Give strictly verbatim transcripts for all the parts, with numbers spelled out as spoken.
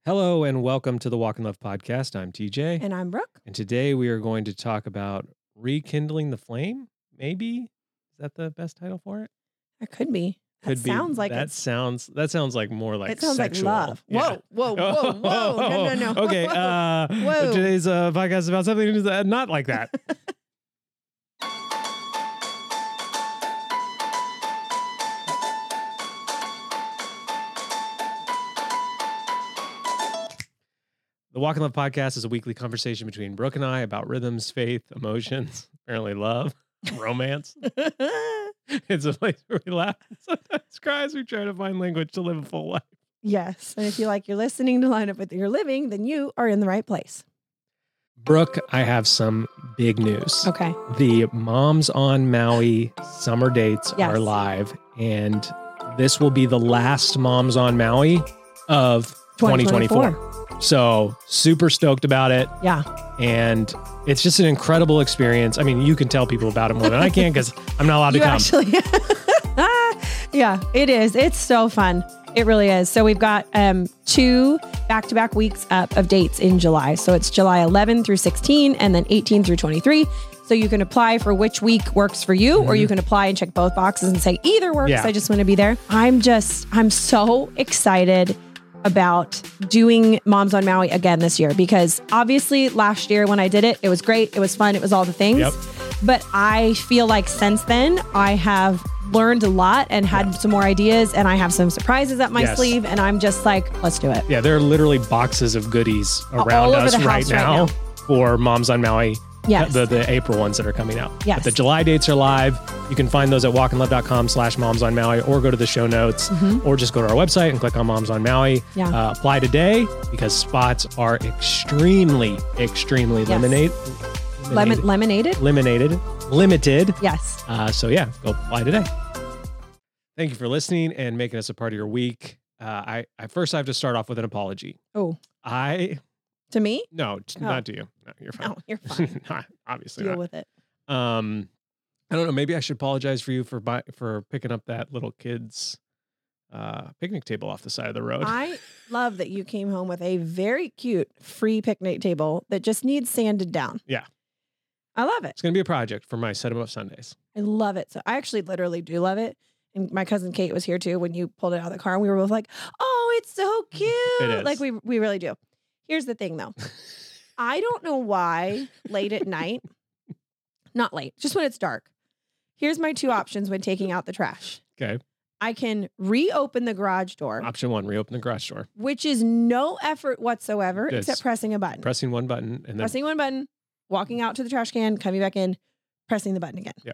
Hello and welcome to the Walk in Love podcast. I'm T J. And I'm Brooke. And today we are going to talk about rekindling the flame. Maybe is that the best title for it? It could be. That Could sounds be. like that it's, sounds that sounds like more like it sounds sexual. like love. Yeah. Whoa, whoa, whoa, whoa. No, no, no. Okay. Uh, Whoa. Today's uh, podcast is about something that's not like that. The Walk in Love podcast is a weekly conversation between Brooke and I about rhythms, faith, emotions, apparently love, romance. It's a place where we laugh and sometimes cry as we try to find language to live a full life. Yes. And if you like your listening to line up with your living, then you are in the right place. Brooke, I have some big news. Okay. The Moms on Maui summer dates Yes. are live, and this will be the last Moms on Maui of twenty twenty-four. So super stoked about it. Yeah. And it's just an incredible experience. I mean, you can tell people about it more than I can because I'm not allowed to You come. actually, yeah, it is. It's so fun. It really is. So we've got um, two back-to-back weeks up of dates in July. So it's July eleventh through sixteen and then eighteen through twenty-three. So you can apply for which week works for you, Mm-hmm. or you can apply and check both boxes and say either works. Yeah. I just want to be there. I'm just, I'm so excited about doing Moms on Maui again this year, because obviously last year when I did it, it was great. It was fun. It was all the things. Yep. But I feel like since then I have learned a lot and had some more ideas, and I have some surprises up my Yes. sleeve, and I'm just like, let's do it. Yeah, there are literally boxes of goodies All around over us the right house right now, now. for Moms on Maui. Yes. The, the April ones that are coming out. Yes. But the July dates are live. You can find those at walkinlove.com slash moms on Maui, or go to the show notes, or just go to our website and click on Moms on Maui. Mm-hmm. Yeah. Uh, apply today because spots are extremely, extremely Yes. lemonade. Lemon, lemonaded? Lemonaded. Limited. Yes. Uh, so yeah, go apply today. Thank you for listening and making us a part of your week. Uh, I, I first I have to start off with an apology. Oh, I to me? no, t- Oh. not to you. No, you're fine. No, you're fine. Not- obviously Deal not. with it. Um, I don't know. Maybe I should apologize for you for buy, for picking up that little kid's uh, picnic table off the side of the road. I love that you came home with a very cute free picnic table that just needs sanded down. Yeah. I love it. It's going to be a project for my Set 'em Up Sundays. I love it. So I actually literally do love it. And my cousin Kate was here too when you pulled it out of the car, and we were both like, "Oh, it's so cute!" It is. Like we we really do. Here's the thing, though. I don't know why late at night, not late, just when it's dark. Here's my two options when taking out the trash. Okay. I can reopen the garage door, Option one: reopen the garage door, which is no effort whatsoever Yes. except pressing a button. pressing one button, and then Pressing one button, walking out to the trash can, coming back in, pressing the button again. Yep.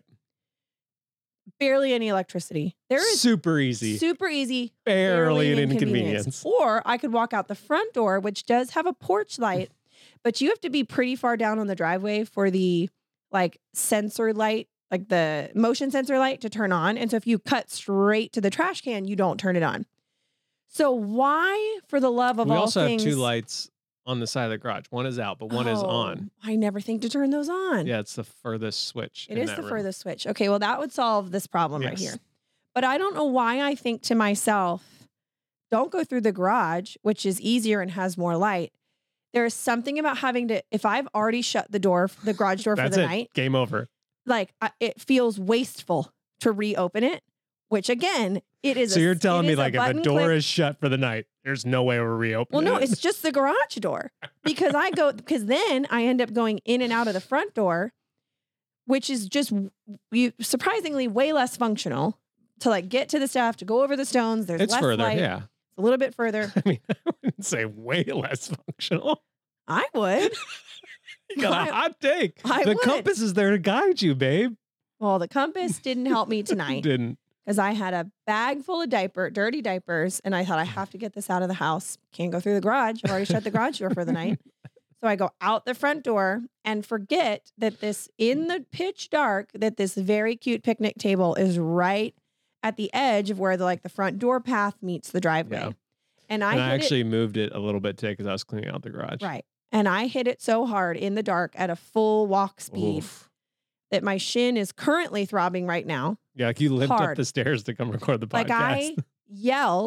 Barely any electricity. There is super easy, super easy. barely an inconvenience. Or I could walk out the front door, which does have a porch light, but you have to be pretty far down on the driveway for the like sensor light, like the motion sensor light to turn on. And so if you cut straight to the trash can, you don't turn it on. So why, for the love of We all also things, have two lights on the side of the garage. One is out, but one is Oh, on. I never think to turn those on. Yeah, it's the furthest switch. It in is that the room. furthest switch. Okay, well, that would solve this problem right Yes. here. But I don't know why I think to myself, don't go through the garage, which is easier and has more light. There is something about having to, if I've already shut the door, the garage door for That's the it. night, Game over. like I, it feels wasteful to reopen it, which again, it is. So a- you're it telling me is a like if a button door click. is shut for the night, there's no way we're reopening Well, no, it. it's just the garage door, because I go, because then I end up going in and out of the front door, which is just you surprisingly way less functional to like get to the stuff, to go over the stones. There's It's less further, light. yeah. It's a little bit further. I mean, I wouldn't say way less functional. I would. You got a I- hot take. I the would. compass is there to guide you, babe. Well, the compass didn't help me tonight Didn't. because I had a bag full of diaper, dirty diapers, and I thought I have to get this out of the house. Can't go through the garage. I've already shut the garage door for the night. So I go out the front door and forget that this, in the pitch dark, that this very cute picnic table is right at the edge of where the like the front door path meets the driveway. Yeah. And I, And I hit actually moved it a little bit today because I was cleaning out the garage. it right. And I hit it so hard in the dark at a full walk speed Oof. that my shin is currently throbbing right now. Yeah, like you limped up Hard. the stairs to come record the podcast. Like I yelled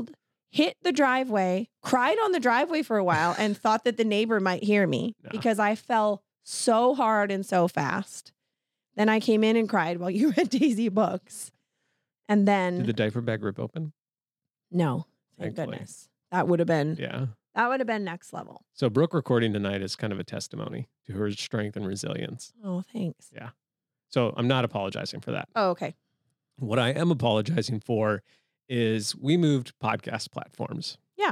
hit the driveway, cried on the driveway for a while, and thought that the neighbor might hear me No. because I fell so hard and so fast. Then I came in and cried while you read Daisy books. And then Did the diaper bag rip open? no, thank Thankfully. goodness. That would have been Yeah. that would have been next level. So Brooke recording tonight is kind of a testimony to her strength and resilience. Oh, thanks. Yeah. So I'm not apologizing for that. Oh, okay. What I am apologizing for is we moved podcast platforms. Yeah.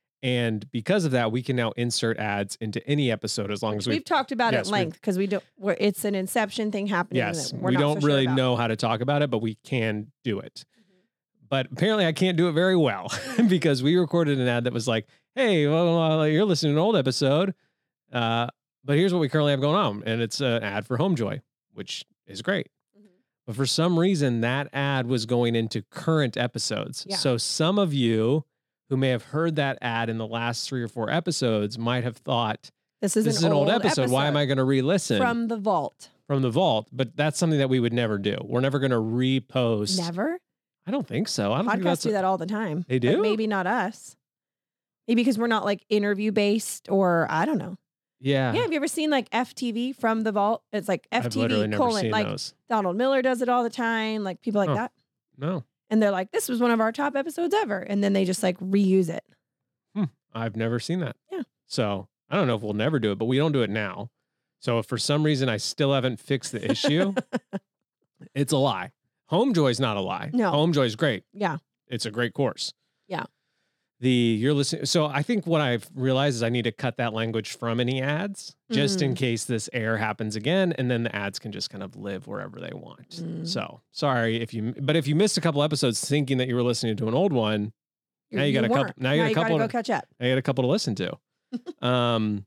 And because of that, we can now insert ads into any episode as long Which as we we've talked about yes, at we've- length because we don't. We're, it's an inception thing happening. Yes, that we're we not don't so really sure about. know how to talk about it, but we can do it. But apparently I can't do it very well because we recorded an ad that was like, hey, well, uh, you're listening to an old episode, uh, but here's what we currently have going on. And it's an ad for Homejoy, which is great. Mhm. But for some reason, that ad was going into current episodes. Yeah. So some of you who may have heard that ad in the last three or four episodes might have thought, This is, this is an old episode. Why am I going to re-listen from the vault? from the vault? But that's something that we would never do. We're never going to repost. Never. I don't think so. I don't think Podcasts that's do that all the time. They But do? maybe not us. Maybe because we're not like interview based or I don't know. Yeah. Yeah. Have you ever seen like F T V from the vault? It's like I've literally F T V never colon. seen Like those. Donald Miller does it all the time. Like people like Huh. that. No, And they're like, this was one of our top episodes ever. And then they just like reuse it. I've never seen that. Yeah. So I don't know if we'll never do it, but we don't do it now. So if for some reason I still haven't fixed the issue, it's a lie. Homejoy's not a lie. No. Homejoy's great. Yeah. It's a great course. Yeah. The you're listening. So I think what I've realized is I need to cut that language from any ads just in Mm. case this error happens again, and then the ads can just kind of live wherever they want. Mm. So sorry if you, but if you missed a couple episodes thinking that you were listening to an old one, now you got a couple. weren't. Now you got a couple. gotta to- go catch up. I got a couple to listen to. um,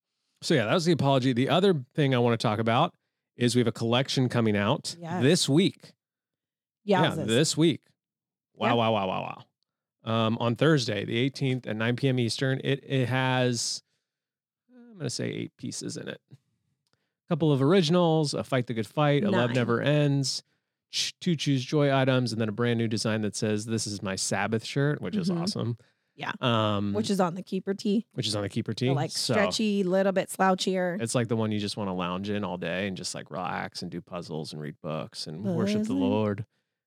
so yeah, that was the apology. The other thing I want to talk about is we have a collection coming out Yes. this week. Yeah. Yeah, this week. Wow, Yeah. wow, wow, wow, wow. Um, on Thursday, the eighteenth at nine p.m. Eastern, it it has, I'm going to say eight pieces in it. A couple of originals, a Fight the Good Fight, a Love Nine. Never Ends, ch- two Choose Joy items, and then a brand new design that says, "This is my Sabbath shirt," which is Mhm. awesome. Yeah. Um, Which is on the keeper tee. which is on the keeper tee. The, like So stretchy, little bit slouchier. it's like the one you just want to lounge in all day and just like relax and do puzzles and read books and worship the Puzzling. Lord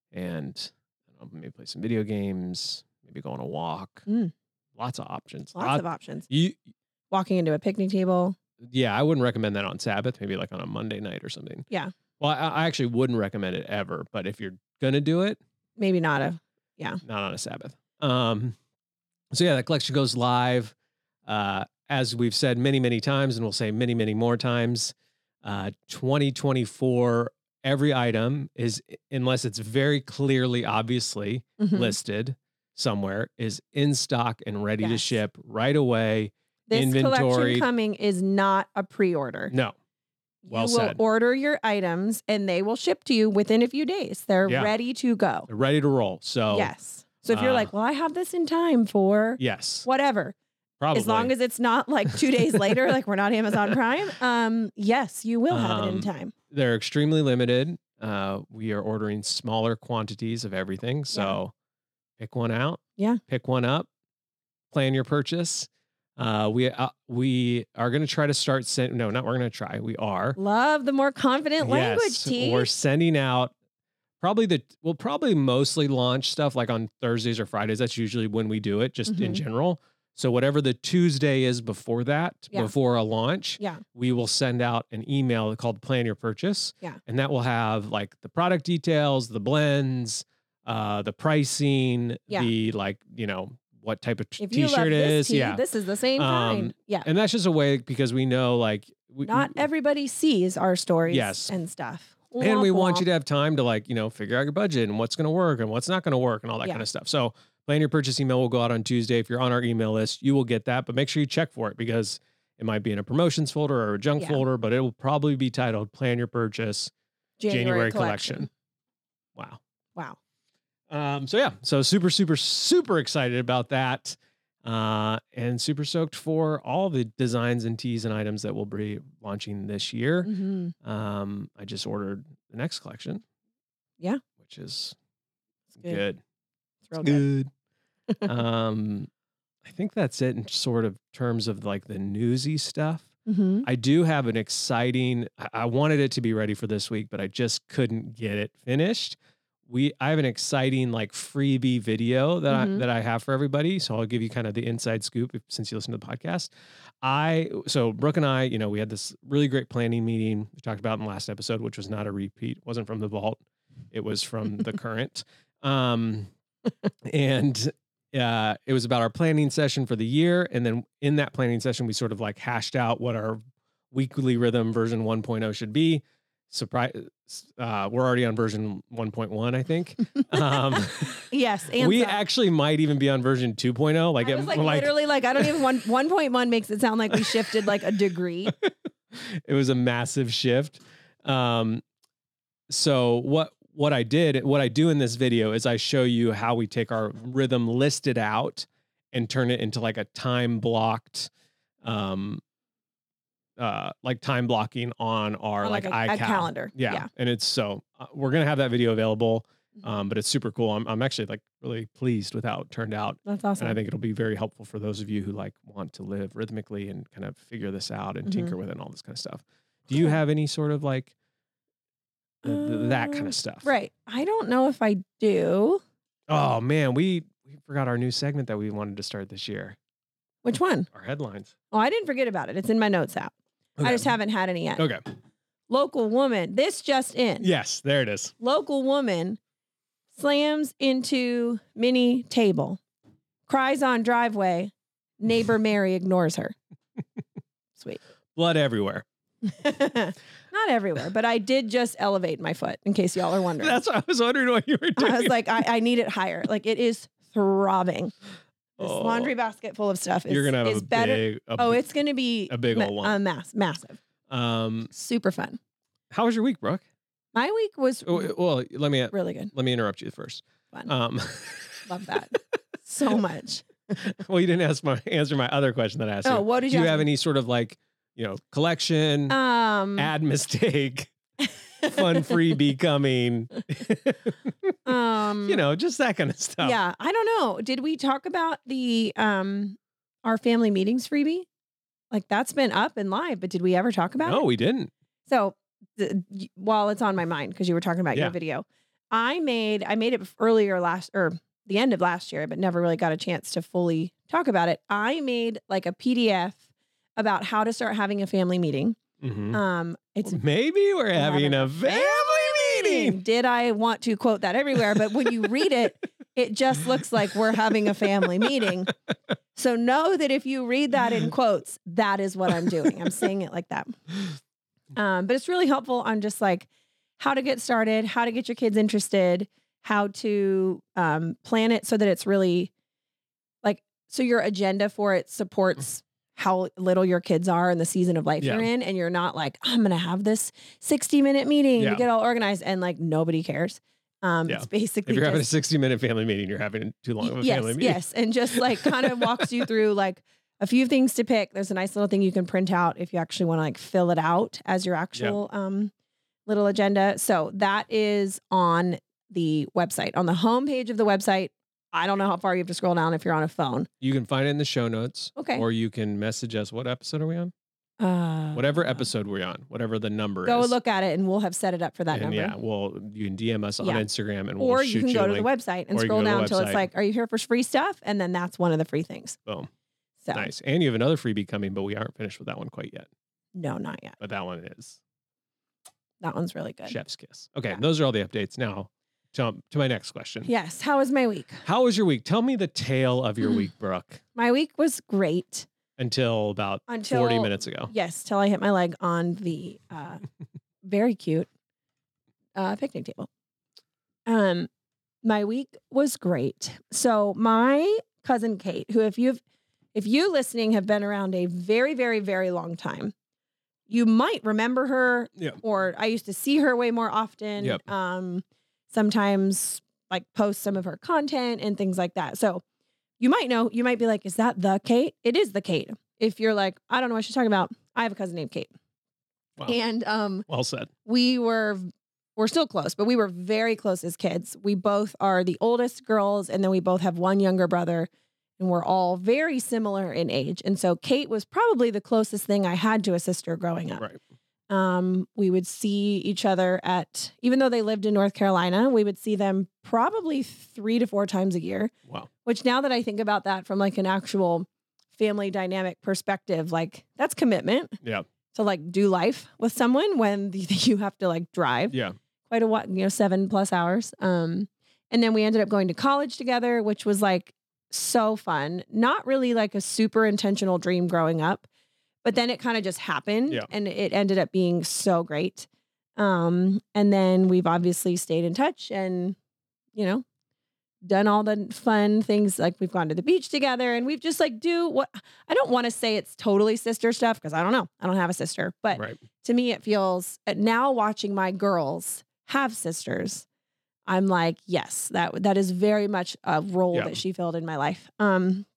and I don't know, maybe play some video games, maybe go on a walk. Mm. Lots of options. Lots Lot- of options. you, Walking into a picnic table. yeah, I wouldn't recommend that on Sabbath. Maybe like on a Monday night or something. Yeah. Well, I, I actually wouldn't recommend it ever. But if you're gonna do it, Maybe not a. not on a Sabbath. Um, so yeah, that collection goes live. Uh, as we've said many, many times, and we'll say many, many more times, uh, twenty twenty-four, every item is, unless it's very clearly, obviously Mhm. listed somewhere, is in stock and ready to Yes. ship right away. This inventory- collection coming is not a pre-order. No. Well you will said. order your items and they will ship to you within a few days. They're Yeah. ready to go. They're ready to roll. So Yes. So if you're uh, like, well, I have this in time for yes, whatever, probably. as long as it's not like two days later, like we're not Amazon Prime. Um, yes, you will have it in Um, time. they're extremely limited. Uh, we are ordering smaller quantities of everything. So pick one out. Yeah. Pick one up. Plan your purchase. Uh, we uh, we are going to try to start send. No, not we're going to try. We are. Love the more confident language, Yes, T. we're sending out. Probably the we'll probably mostly launch stuff like on Thursdays or Fridays. That's usually when we do it, just in Mhm. general. So whatever the Tuesday is before that, Yeah. before a launch, Yeah. we will send out an email called Plan Your Purchase. Yeah. And that will have like the product details, the blends, uh, the pricing, Yeah. the like, you know, what type of t- If you love t-shirt it this is. tea, Yeah. this is the same Um, kind. Yeah. And that's just a way because we know like we, Not everybody sees our stories Yes. and stuff. and we Womp want you womp. to have time to like, you know, figure out your budget and what's going to work and what's not going to work and all that Yeah. kind of stuff. So Plan Your Purchase email will go out on Tuesday. If you're on our email list, you will get that, but make sure you check for it because it might be in a promotions folder or a junk Yeah. folder, but it will probably be titled Plan Your Purchase January, January, collection. collection. Wow. Wow. Um, so yeah, so super, super, super excited about that. Uh, and super stoked for all the designs and teas and items that we'll be launching this year. hmm Um, I just ordered the next collection. Yeah. Which is It's good. good. It's real It's good. good. um, I think that's it in sort of terms of like the newsy stuff. Mm-hmm. I do have an exciting, I, I wanted it to be ready for this week, but I just couldn't get it finished. We, I have an exciting like freebie video that Mhm. I, that I have for everybody. So I'll give you kind of the inside scoop if, since you listen to the podcast. I, so Brooke and I, you know, we had this really great planning meeting we talked about in the last episode, which was not a repeat. It wasn't from the vault. It was from the current. Um, and uh, it was about our planning session for the year. And then in that planning session, we sort of like hashed out what our weekly rhythm version one point oh should be. Surprise. Uh, we're already on version one point one, I think. Um, Yes, and we some. actually might even be on version two point oh. Like, I it, was like, like literally like I don't even one one point one makes it sound like we shifted like a degree. it was a massive shift. Um, so what what I did, what I do in this video is I show you how we take our rhythm listed out and turn it into like a time blocked, um, uh, like time blocking on our On, like, like, a- a iCal calendar. Yeah. Yeah. And it's so uh, we're gonna have that video available, Mhm. um, but it's super cool. I'm I'm actually like really pleased with how it turned out. That's awesome. And I think it'll be very helpful for those of you who like want to live rhythmically and kind of figure this out and Mhm. tinker with it and all this kind of stuff. Do you Cool. have any sort of like th- th- that kind Um, of stuff? Right. I don't know if I do. Oh man, we we forgot our new segment that we wanted to start this year. Which one? Our headlines. Oh, I didn't forget about it. It's in my notes app. I just haven't had any yet. Okay. Local woman. This just in. Yes, there it is. Local woman slams into mini table, cries on driveway. Neighbor Mary ignores her. Sweet. Blood everywhere. Not everywhere, but I did just elevate my foot in case y'all are wondering. That's what I was wondering what you were doing. I was like, I, I need it higher. Like it is throbbing. This Oh. laundry basket full of stuff is, You're gonna have is a better. big. A, Oh, it's gonna be a big ma- old one. uh, mass, massive, um. super fun. How was your week, Brooke? My week was Oh, well, let me really good. let me interrupt you first. Fun. Um. Love that so much. Well, you didn't ask my answer my other question that I asked Oh, you. what did Do you you ask have me? any sort of like, you know, collection, Um, ad mistake, fun freebie coming, um, you know, just that kind of stuff. yeah. I don't know. Did we talk about the um our family meetings freebie? Like that's been up and live, but did we ever talk about No, it? we didn't. So the, y- while it's on my mind because you were talking about Yeah. your video, I made I made it bef- earlier last or the end of last year, but never really got a chance to fully talk about it. I made like a P D F about how to start having a family meeting. Mhm. Um, it's Maybe we're having a family meeting. Did I want to quote that everywhere? But when you read it, it just looks like we're having a family meeting. So know that if you read that in quotes, that is what I'm doing. I'm saying it like that. Um, but it's really helpful on just like how to get started, how to get your kids interested, how to um, plan it so that it's really like, so your agenda for it supports how little your kids are in the season of life Yeah. you're in. And you're not like, I'm going to have this sixty minute meeting Yeah. to get all organized and like nobody cares. Um, Yeah. It's basically If you're having a just- sixty minute family meeting, you're having too long of a yes, family meeting. yes. And just like kind of walks you through like a few things to pick. There's a nice little thing you can print out if you actually want to like fill it out as your actual um, little agenda. So that is on the website. On the homepage of the website, I don't know how far you have to scroll down if you're on a phone. You can find it in the show notes. Okay. Or you can message us. What episode are we on? Uh, Whatever episode we're on, whatever the number Go is. look at it and we'll have set it up for that and number. yeah, well, you can D M us on Yeah. Instagram and we'll Or shoot you can go a to the link. website and Or you can scroll go to the down until it's website. like, are you here for free stuff? And then that's one of the free things. Boom. So Nice. And you have another freebie coming, but we aren't finished with that one quite yet. no, not yet. But that one is That one's really good. Chef's Kiss. Okay, Yeah. those are all the updates. Now, jump to my next question. Yes. How was my week? How was your week? Tell me the tale of your week, Brooke, My week was great. until about Until forty minutes ago. Yes, till I hit my leg on the uh, very cute uh, picnic table. Um, my week was great. So my cousin Kate, who if you've if you listening have been around a very very very long time, you might remember her. Yeah. Or I used to see her way more often. Yep. Um, sometimes like post some of her content and things like that. So you might know. You might be like, "Is that the Kate?" It is the Kate. If you're like, I don't know what she's talking about, I have a cousin named Kate. Wow. And um, Well said. we were we're still close, but we were very close as kids. We both are the oldest girls, and then we both have one younger brother, and we're all very similar in age. And so Kate was probably the closest thing I had to a sister growing up. Right. Um, we would see each other at, even though they lived in North Carolina, we would see them probably three to four times a year. Wow. Which now that I think about that from like an actual family dynamic perspective, like that's commitment. Yeah. To like do life with someone when you have to like drive. Yeah. Quite a while, you know, seven plus hours. Um, and then we ended up going to college together, which was like so fun. Not really like a super intentional dream growing up. But then it kind of just happened Yeah. and it ended up being so great. Um, and then we've obviously stayed in touch and, you know, done all the fun things. Like we've gone to the beach together and we've just like do what I don't want to say it's totally sister stuff because I don't know. I don't have a sister. But Right. to me, it feels uh, now watching my girls have sisters. I'm like, yes, that that is very much a role Yeah. that she filled in my life. Um,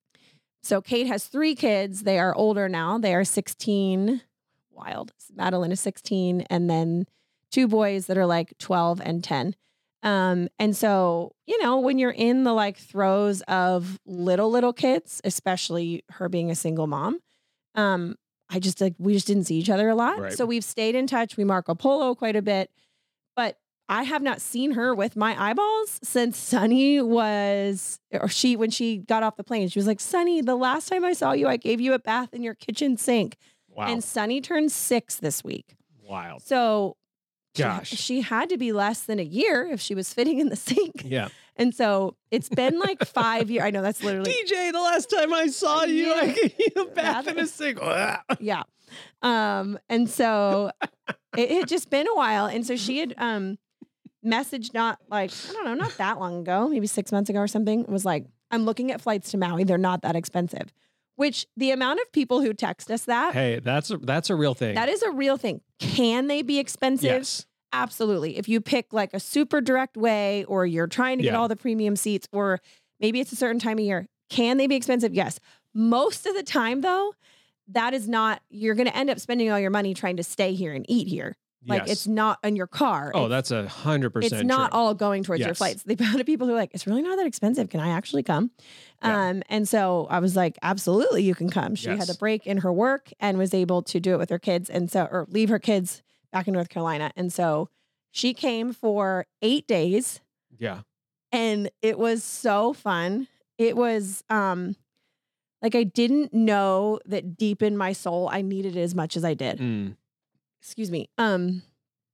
So Kate has three kids. They are older now. They are sixteen. Wild. Madeline is sixteen. And then two boys that are like twelve and ten. Um, and so, you know, when you're in the like throes of little, little kids, especially her being a single mom, um, I just like, we just didn't see each other a lot. Right. So we've stayed in touch. We Marco Polo quite a bit, but I have not seen her with my eyeballs since Sunny was, or she, when she got off the plane, she was like, Sunny, the last time I saw you, I gave you a bath in your kitchen sink. Wow. And Sunny turned six this week. Wild. So she- Gosh. she had to be less than a year if she was fitting in the sink. Yeah. And so it's been like five years. I know that's literally, D J, the last time I saw you, I gave you a bath in a sink. yeah. Um, and so it had just been a while. And so she had, um, message not like, I don't know, not that long ago, maybe six months ago or something. It was like, I'm looking at flights to Maui. They're not that expensive, which the amount of people who text us that, Hey, that's a, that's a real thing. that is a real thing. Can they be expensive? Yes. Absolutely. If you pick like a super direct way or you're trying to get Yeah. all the premium seats or maybe it's a certain time of year, can they be expensive? Yes. Most of the time though, that is not, you're going to end up spending all your money trying to stay here and eat here. Like Yes. it's not in your car. Oh, It's- that's a hundred percent. It's not true. all going towards your Yes. flights. The amount of people who are like, it's really not that expensive. Can I actually come? Yeah. Um, and so I was like, absolutely, you can come. She had Yes. a break in her work and was able to do it with her kids. And so, or leave her kids back in North Carolina. And so she came for eight days Yeah. and it was so fun. It was, um, like I didn't know that deep in my soul, I needed it as much as I did. Mm. Excuse me. Um,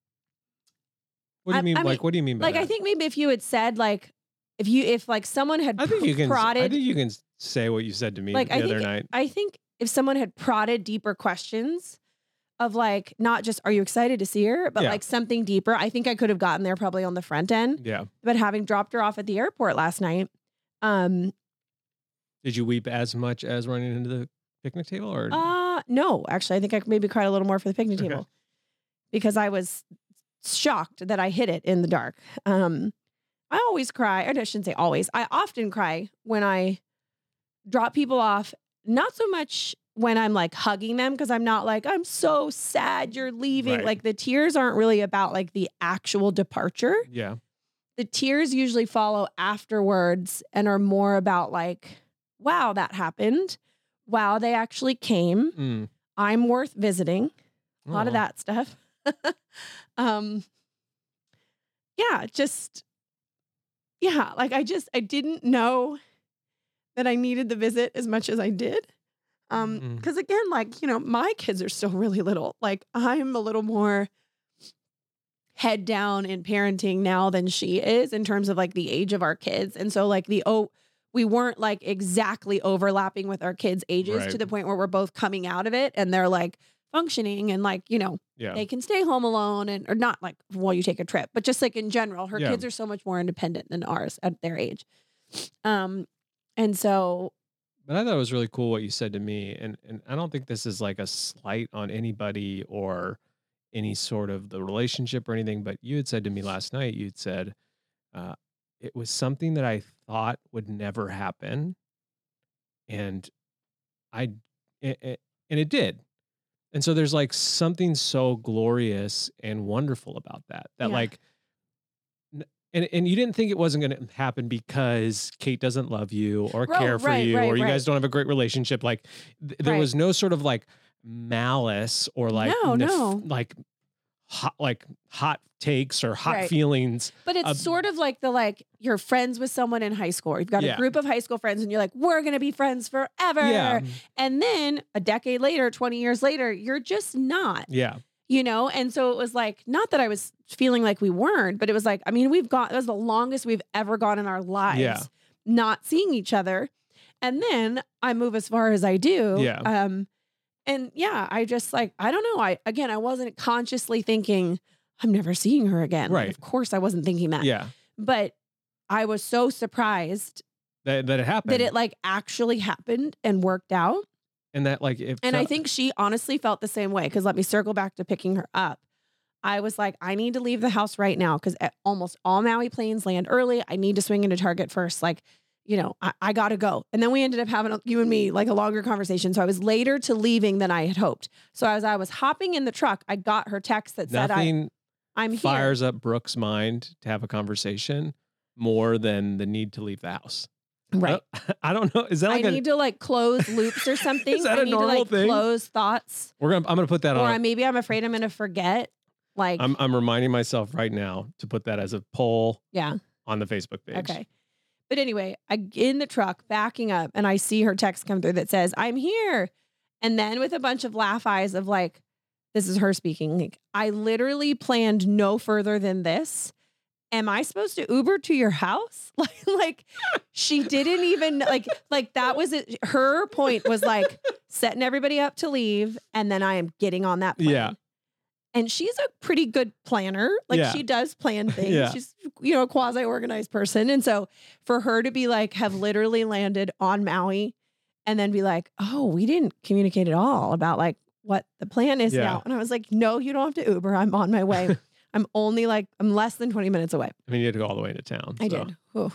What do you I- mean? I like, mean, what do you mean by like that? I think maybe if you had said like if you if like someone had I think pr- you can. prodded I think you can say what you said to me like the I other think night. I think if someone had prodded deeper questions of like not just are you excited to see her but Yeah. like something deeper, I think I could have gotten there probably on the front end. Yeah. But having dropped her off at the airport last night, um Did you weep as much as running into the picnic table, or uh no, actually I think I maybe cried a little more for the picnic Okay. table because I was shocked that I hit it in the dark. Um I always cry. I shouldn't say always. I often cry when I drop people off. Not so much when I'm like hugging them because I'm not like, I'm so sad you're leaving. Right. Like the tears aren't really about like the actual departure. yeah, The tears usually follow afterwards and are more about like, wow, that happened. Wow, they actually came. mm. I'm worth visiting. A lot of Aw. that stuff. um, yeah, just, yeah, like I just, I didn't know that I needed the visit as much as I did. Um, Mhm. because again, like, you know, my kids are still really little. Like I'm a little more head down in parenting now than she is in terms of like the age of our kids. And so like the, oh, we weren't like exactly overlapping with our kids' ages Right. to the point where we're both coming out of it and they're like functioning and like, you know, Yeah, they can stay home alone and or not like while you take a trip, but just like in general, her Yeah. kids are so much more independent than ours at their age. Um, and so but I thought it was really cool what you said to me, and and I don't think this is like a slight on anybody or any sort of the relationship or anything. But you had said to me last night, you'd said uh, it was something that I thought would never happen, and I it, it, and it did. And so there's like something so glorious and wonderful about that. That Yeah. like, n- and and you didn't think it wasn't going to happen because Kate doesn't love you or Right, care for right, you, right, or you right. guys don't have a great relationship. Like th- there Right. was no sort of like malice or like No, nef- no. like hot like hot takes or hot Right. feelings. But it's Uh, sort of like the like you're friends with someone in high school. You've got Yeah. a group of high school friends and you're like, we're gonna be friends forever. Yeah, And then a decade later, twenty years later, you're just not, yeah, you know? And so it was like, not that I was feeling like we weren't, but it was like, I mean, we've gone, that was the longest we've ever gone in our lives Yeah. not seeing each other. And then I move as far as I do. Yeah. Um, and yeah, I just like, I don't know. I, again, I wasn't consciously thinking, I'm never seeing her again. Like, Right. of course I wasn't thinking that. yeah. But I was so surprised That that it happened. that it like actually happened and worked out. and that like it And I felt- think she honestly felt the same way. Cause let me circle back to picking her up. I was like, I need to leave the house right now because almost all Maui planes land early. I need to swing into Target first. Like, you know, I, I got to go. And then we ended up having, a, you and me, like a longer conversation. So I was later to leaving than I had hoped. So as I was hopping in the truck, I got her text that said, I, nothing I'm here. fires up Brooke's mind to have a conversation more than the need to leave the house. Right. I don't, I don't know. Is that like I a? need to like close loops or something. Is that I a need normal to like thing? close thoughts. We're gonna. I'm gonna put that Or on. I, maybe I'm afraid I'm going to forget. Like, I'm I'm reminding myself right now to put that as a poll yeah. on the Facebook page. Okay. But anyway, I in the truck backing up and I see her text come through that says, I'm here. And then with a bunch of laugh eyes of like, this is her speaking. Like, I literally planned no further than this. Am I supposed to Uber to your house? Like, like she didn't even like, like that was it. Her point was like setting everybody up to leave. And then I am getting on that plane. Yeah. And she's a pretty good planner. Like Yeah. she does plan things. Yeah. She's, you know, a quasi organized person. And so for her to be like, have literally landed on Maui and then be like, oh, we didn't communicate at all about like what the plan is Yeah. now. And I was like, no, you don't have to Uber. I'm on my way. I'm only like, I'm less than twenty minutes away. I mean, you had to go all the way into town. I so. did. Whew.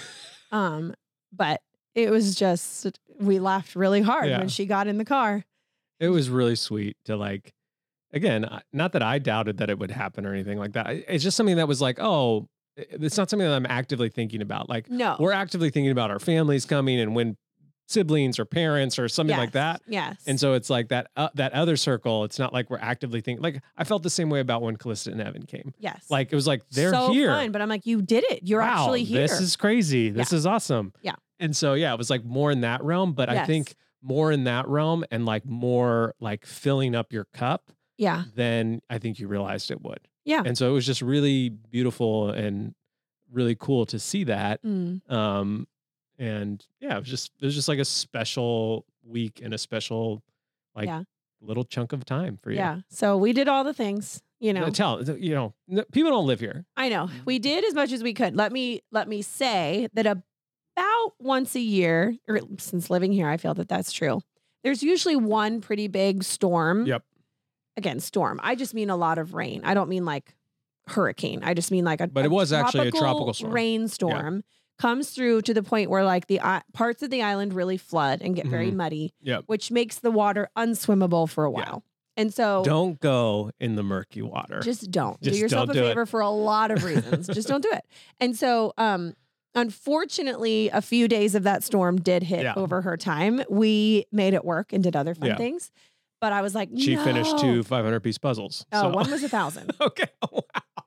um, but it was just, we laughed really hard Yeah. when she got in the car. It was really sweet to like, again, I- not that I doubted that it would happen or anything like that. I- It's just something that was like, oh, it's not something that I'm actively thinking about. Like, No. we're actively thinking about our families coming and when siblings or parents or something like Yes, that. Yes. And so it's like that uh, that other circle. It's not like we're actively thinking. Like I felt the same way about when Callista and Evan came. yes. Like it was like they're so here. fun, but I'm like, you did it. You're Wow, actually here. This is crazy. This is awesome. Yeah. And so yeah, it was like more in that realm. But I Yes. think more in that realm and like more like filling up your cup yeah. than I think you realized it would. Yeah. And so it was just really beautiful and really cool to see that. Mm. Um, and yeah, it was just it was just like a special week and a special like Yeah. little chunk of time for you. Yeah. So we did all the things, you know. Uh, Tell you know n- people don't live here. I know. We did as much as we could. Let me let me say that about once a year, or since living here, I feel that that's true. There's usually one pretty big storm. Yep. Again, storm. I just mean a lot of rain. I don't mean like hurricane. I just mean like a But it was actually a tropical storm. rainstorm comes through to the point where like the uh, parts of the island really flood and get very Mhm. muddy, Yep. which makes the water unswimmable for a Yeah. while. And so Don't go in the murky water. just don't Just do yourself don't a do it. favor for a lot of reasons. Just don't do it. And so, um, unfortunately, a few days of that storm did hit Yeah. over her time. We made it work and did other fun Yeah. things. But I was like, she finished "No." two five hundred piece puzzles. Oh, so. one was a thousand. Okay. Wow.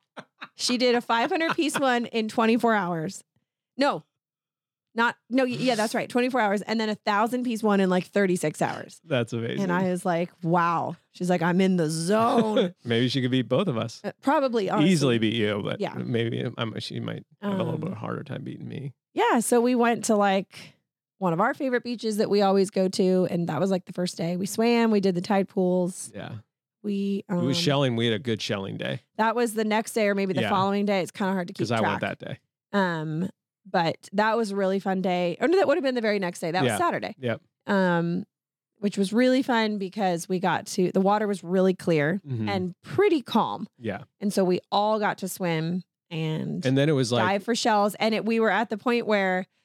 She did a five hundred piece one in twenty-four hours. No, not, no, y- yeah, that's right. twenty-four hours. And then a thousand piece one in like thirty-six hours. That's amazing. And I was like, wow. She's like, I'm in the zone. Maybe she could beat both of us. Uh, Probably, honestly. Easily beat you, but Yeah. maybe I'm, she might have a little Um, bit harder time beating me. Yeah. So we went to like one of our favorite beaches that we always go to. And that was like the first day. We swam, we did the tide pools. Yeah. We, um, It was shelling. We had a good shelling day that was the next day or maybe the Yeah. following day. It's kind of hard to keep because I track. went that day. Um, but that was a really fun day. Or no, that would have been the very next day. That Yeah. was Saturday. Yep. Um, which was really fun because we got to, the water was really clear Mhm. and pretty calm. Yeah. And so we all got to swim and, And then it was like, dive for shells. And it, we were at the point where,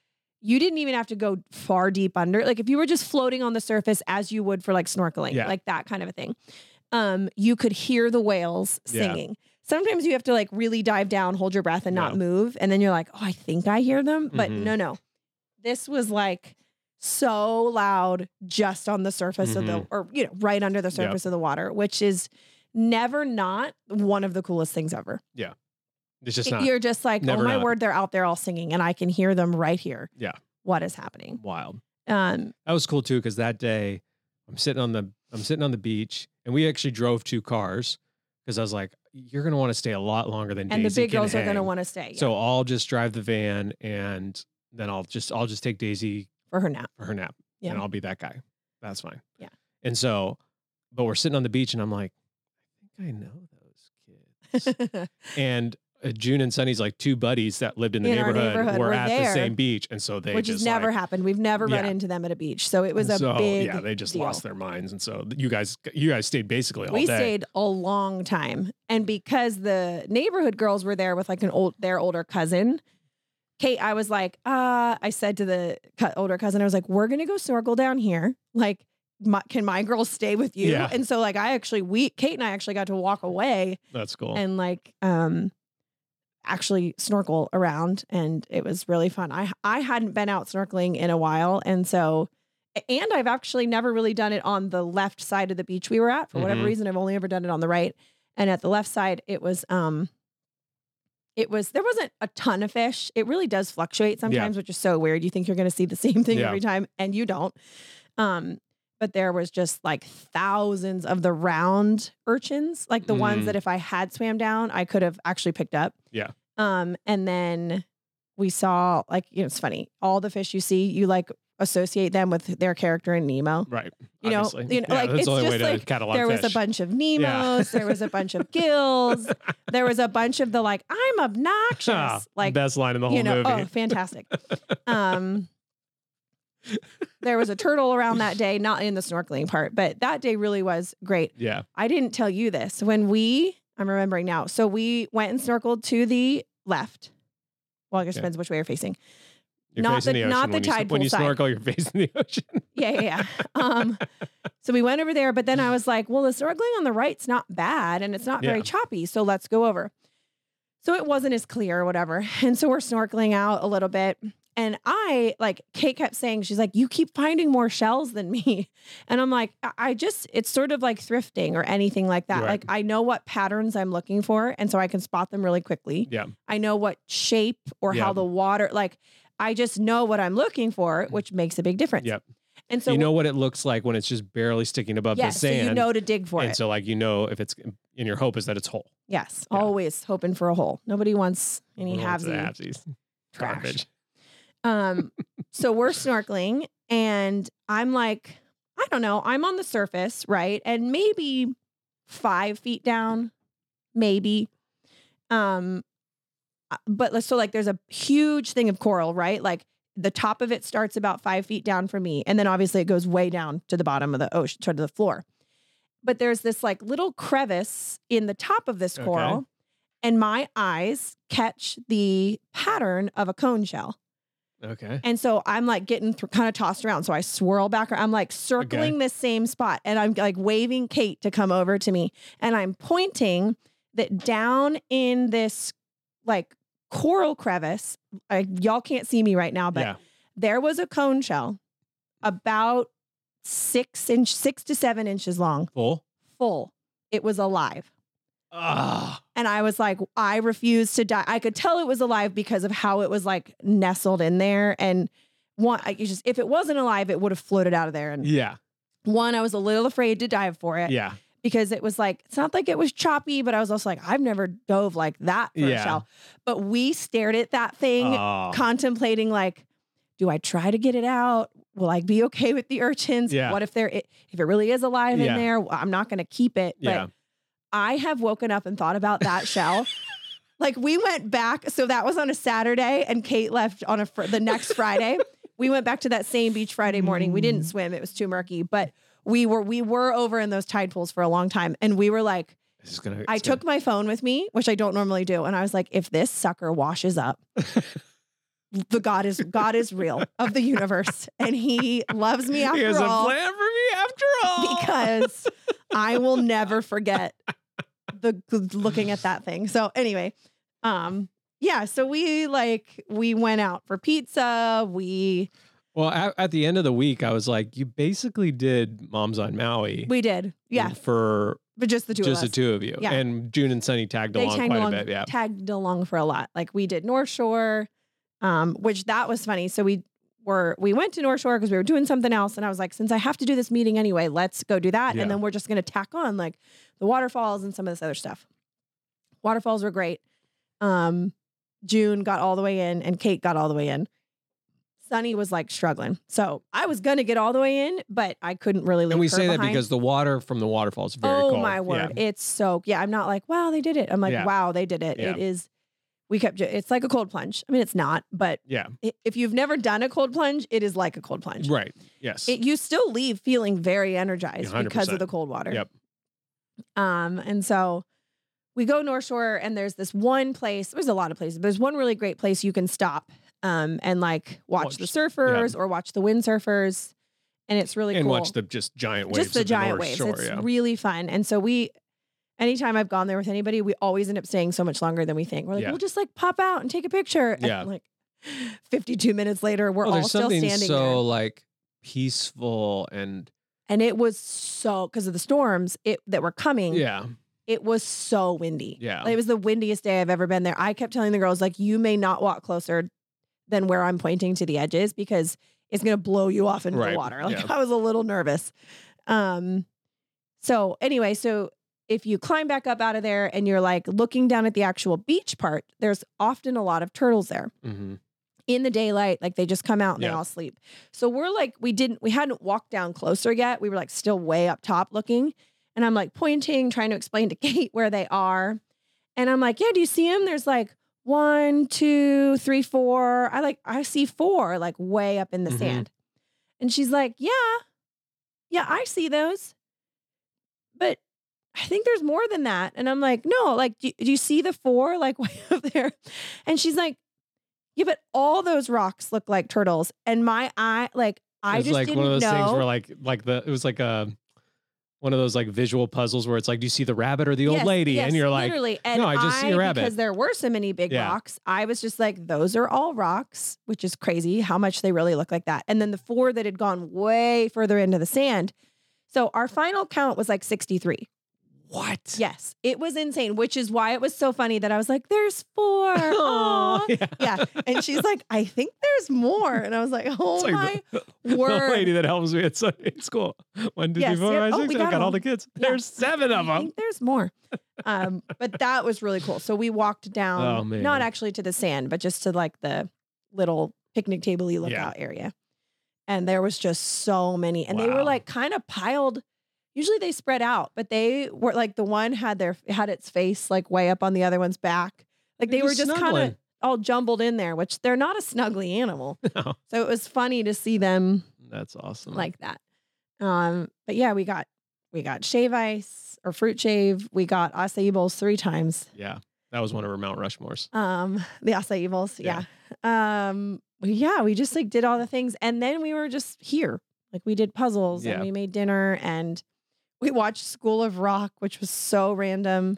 you didn't even have to go far deep under. Like if you were just floating on the surface as you would for like snorkeling, Yeah. like that kind of a thing. Um, you could hear the whales Yeah. singing. Sometimes you have to like really dive down, hold your breath and not Yeah. move. And then you're like, oh, I think I hear them. But Mhm. no, no. This was like so loud just on the surface of the, Mhm. or, you know, right under the surface of the water, which is never not one of the coolest things ever. It's just It- not You're just like, Never oh my not. word, they're out there all singing and I can hear them right here. Yeah. What is happening? wild. Um, That was cool too, because that day I'm sitting on the I'm sitting on the beach, and we actually drove two cars because I was like, "You're gonna want to stay a lot longer than and the Daisy big can girls are going to hang." want to stay. yeah, So I'll just drive the van, and then I'll just I'll just take Daisy for her nap. for her nap, Yeah. and I'll be that guy. That's fine. Yeah. And so, but we're sitting on the beach, and I'm like, I think I know those kids. and uh, June and Sunny's like two buddies that lived in the In our neighborhood, neighborhood were were at there, the same beach, and so they Which just has never like, happened. We've never run Yeah. into them at a beach. So it was a so, big yeah, they just deal. lost their minds, and so you guys you guys stayed basically all We day. stayed a long time. And because the neighborhood girls were there with like an old, their older cousin, Kate, I was like, uh, I said to the cu- older cousin, I was like, we're going to go snorkel down here. Like, my, can my girls stay with you? Yeah. And so like, I actually, we, Kate and I actually got to walk away That's cool. and like, um, actually snorkel around, and it was really fun. I, I hadn't been out snorkeling in a while. And so, and I've actually never really done it on the left side of the beach we were at for whatever Mhm. reason. I've only ever done it on the right. And at the left side, it was, um, it was, there wasn't a ton of fish. It really does fluctuate sometimes, which is so weird. You think you're going to see the same thing Yeah. every time and you don't. Um, but there was just like thousands of the round urchins, like the ones Mm. that if I had swam down, I could have actually picked up. Yeah. Um, and then we saw like, you know, it's funny. All the fish you see, you like associate them with their character in Nemo. Right. You know, Obviously. you know, Yeah, like that's it's the only way just to like catalog there was fish. a bunch of Nemos, Yeah. there was a bunch of gills, there was a bunch of the like, I'm obnoxious. Like, best line in the whole you know, movie. oh, fantastic. um, there was a turtle around that day, not in the snorkeling part, but that day really was great. Yeah. I didn't tell you this when we, I'm remembering now. So we went and snorkeled to the left. Well, I guess Yeah. depends which way you're facing. You're Not facing the- the, ocean not the when you, tide when pool you side. snorkel, you're facing the ocean. Yeah, yeah, yeah. Um, so we went over there, but then I was like, well, the snorkeling on the right's not bad and it's not very Yeah. choppy. So let's go over. So it wasn't as clear or whatever. And so we're snorkeling out a little bit. And I, like, Kate kept saying, she's like, you keep finding more shells than me. And I'm like, I I just, it's sort of like thrifting or anything like that. Right. Like, I know what patterns I'm looking for. And so I can spot them really quickly. Yeah. I know what shape or Yeah. how the water, like, I just know what I'm looking for, which makes a big difference. Yep. And so you know what it looks like when it's just barely sticking above yeah, the so sand. you know to dig for and it. so like you know if it's and your hope is that it's whole. Yes, Yeah. always hoping for a hole. Nobody wants any Who wants the halvesy halvesies? trash. Garbage. Um, so we're snorkeling, and I'm like, I don't know, I'm on the surface, right, and maybe five feet down, maybe. Um, uh, but let's so like there's a huge thing of coral, right? Like the top of it starts about five feet down from me, and then obviously it goes way down to the bottom of the ocean, sort of the floor. But there's this like little crevice in the top of this Okay. coral, and my eyes catch the pattern of a cone shell. Okay. And so I'm like getting th- kind of tossed around. So I swirl back. I'm like circling this same spot, and I'm like waving Kate to come over to me. And I'm pointing that down in this like coral crevice, I, y'all can't see me right now, but yeah. there was a cone shell about six inch, six to seven inches long, Full. full. It was alive. Ah. And I was like, I refuse to die. I could tell it was alive because of how it was like nestled in there. And one, I you just if it wasn't alive, it would have floated out of there. And Yeah. one, I was a little afraid to dive for it Yeah. because it was like, it's not like it was choppy, but I was also like, I've never dove like that for Yeah. a shell. But we stared at that thing, Oh. contemplating like, do I try to get it out? Will I be okay with the urchins? Yeah. What if there, if it really is alive Yeah. in there? I'm not going to keep it. But Yeah. I have woken up and thought about that shell. Like we went back. So that was on a Saturday and Kate left on a fr- the next Friday. We went back to that same beach Friday morning. We didn't swim. It was too murky, but we were, we were over in those tide pools for a long time. And we were like, This is gonna. I it's took my phone with me, which I don't normally do. And I was like, if this sucker washes up, the God is God is real of the universe, and He loves me after He has all. a plan for me after all. Because I will never forget the looking at that thing. So anyway, um, yeah. So we like we went out for pizza. We Well, at, at the end of the week, I was like, you basically did Moms on Maui. we did, yeah, For but just the two just of us. the two of you. Yeah. And June and Sunny tagged They along tagged quite along, a bit. Yeah. tagged along for a lot. Like we did North Shore, um, which that was funny. So we were we went to North Shore because we were doing something else, and I was like, since I have to do this meeting anyway, let's go do that, Yeah. and then we're just gonna tack on like the waterfalls and some of this other stuff. Waterfalls were great. Um, June got all the way in, and Kate got all the way in. Sunny was like struggling, so I was gonna get all the way in, but I couldn't really. Leave And we her say that behind. because the water from the waterfall is very oh cold. my word, Yeah. it's so yeah. I'm not like wow they did it. I'm like Yeah. wow they did it. Yeah. It is. We kept. ju- It's like a cold plunge. I mean, it's not, but Yeah. i- if you've never done a cold plunge, it is like a cold plunge. Right. Yes. It, you still leave feeling very energized one hundred because of percent. the cold water. Yep. Um, and so we go North Shore, and there's this one place. There's a lot of places, but there's one really great place you can stop, um, and like watch, Watch- the surfers or watch the windsurfers, and it's really and cool. watch the just giant waves. Just the of giant North waves. Shore, It's yeah. really fun. And so we, anytime I've gone there with anybody, we always end up staying so much longer than we think. We're like, Yeah. we'll just like pop out and take a picture. And Yeah. like fifty-two minutes later, we're Well, all there's still something standing so there. like peaceful and And it was so, because of the storms it that were coming, yeah. it was so windy. Yeah. Like, it was the windiest day I've ever been there. I kept telling the girls, like, you may not walk closer than where I'm pointing to the edges because it's going to blow you off into Right. the water. Like, Yeah. I was a little nervous. Um, so anyway, so if you climb back up out of there and you're like looking down at the actual beach part, there's often a lot of turtles there. hmm In the daylight, like they just come out and they Yeah. all sleep. So we're like, we didn't, we hadn't walked down closer yet. We were like still way up top looking. And I'm like pointing, trying to explain to Kate where they are. And I'm like, yeah, do you see them? There's like one, two, three, four. I like, I see four like way up in the Mhm. sand. And she's like, yeah, yeah, I see those. But I think there's more than that. And I'm like, no, like, do, do you see the four like way up there? And she's like, yeah, but all those rocks look like turtles. And my eye, like, I It's just like didn't one of those know. things where like like the it was like a one of those like visual puzzles where it's like, do you see the rabbit or the old Yes, lady? yes, And you're like, literally. And "No, I just see a rabbit." Because there were so many big Yeah. rocks, I was just like, those are all rocks, which is crazy how much they really look like that. And then the four that had gone way further into the sand. So our final count was like sixty-three. what? Yes, it was insane, which is why it was so funny that I was like, there's four. Aw, Aw. yeah. Yeah. And she's like, I think there's more. And I was like, oh It's like my the, the word. lady that helps me at Sunday school. One, two, Yes, three, four, yeah. five, Oh, six. we I got got all them. the kids. Yeah. There's seven of I them. think there's more. Um, but that was really cool. So we walked down, Oh, man. not actually to the sand, but just to like the little picnic table-y lookout Yeah. area. And there was just so many. And they were Wow. like kind of piled. Usually they spread out, but they were like the one had their had its face like way up on the other one's back. Like They're they were just just kind of snuggling. all jumbled in there, which they're not a snuggly animal. No, So it was funny to see them that's awesome. like that. Um, but yeah, we got we got shave ice or fruit shave. We got acai bowls three times. yeah, that was one of her Mount Rushmores. Um, the acai bowls, Yeah. yeah. Um, yeah, we just like did all the things, and then we were just here. Like we did puzzles Yeah. and we made dinner and we watched School of Rock, which was so random.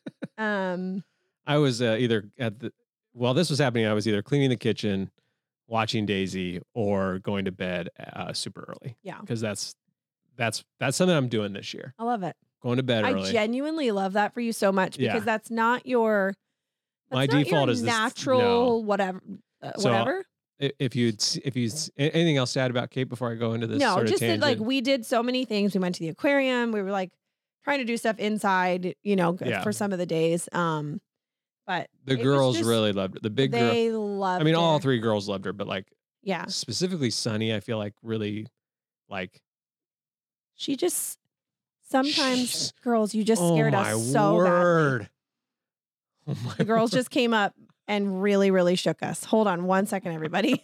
um, I was uh, either at the while this was happening, I was either cleaning the kitchen, watching Daisy, or going to bed uh, super early. Yeah. because that's that's that's something I'm doing this year. I love it. Going to bed I early. genuinely love that for you so much because Yeah. that's not your My that's not default your is this- natural no. whatever uh, So, whatever. I- If you if you anything else to add about Kate before I go into this No, sort of just that tangent? like we did so many things. We went to the aquarium. We were like trying to do stuff inside, you know, g- Yeah. for some of the days. Um, but the it was girls just- really loved it. The big girl. they loved. I mean, all her. three girls loved her, but like Yeah, specifically Sunny, I feel like really like. she just sometimes She's- girls, you just Oh scared my us so badly. word! Oh my The girls word. just came up and really, really shook us. Hold on one second, everybody.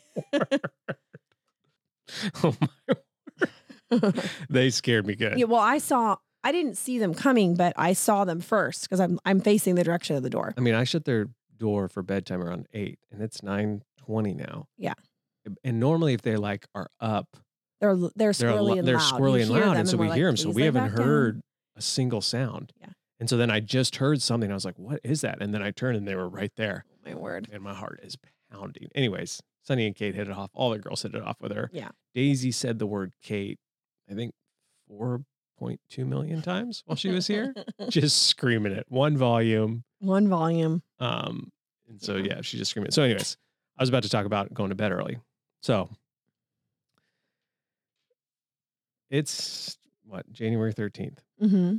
Oh my word. They scared me good. Yeah, well, I saw. I didn't see them coming, but I saw them first because I'm I'm facing the direction of the door. I mean, I shut their door for bedtime around eight, and it's nine twenty now. Yeah. And normally if they like are up, They're they're they're, a squirrely lo- and they're loud. squirrely You and hear loud. them And so we're we like, hear them. So "Please we lay haven't back down." heard a single sound. Yeah. And so then I just heard something. I was like, what is that? And then I turned and they were right there. Oh, my word. And my heart is pounding. Anyways, Sunny and Kate hit it off. All the girls hit it off with her. Yeah. Daisy said the word Kate, I think four point two million times while she was here. Just screaming it. One volume. One volume. Um, and so, Yeah. yeah, she just screamed it. So anyways, I was about to talk about going to bed early. So it's what, January thirteenth. Mm-hmm.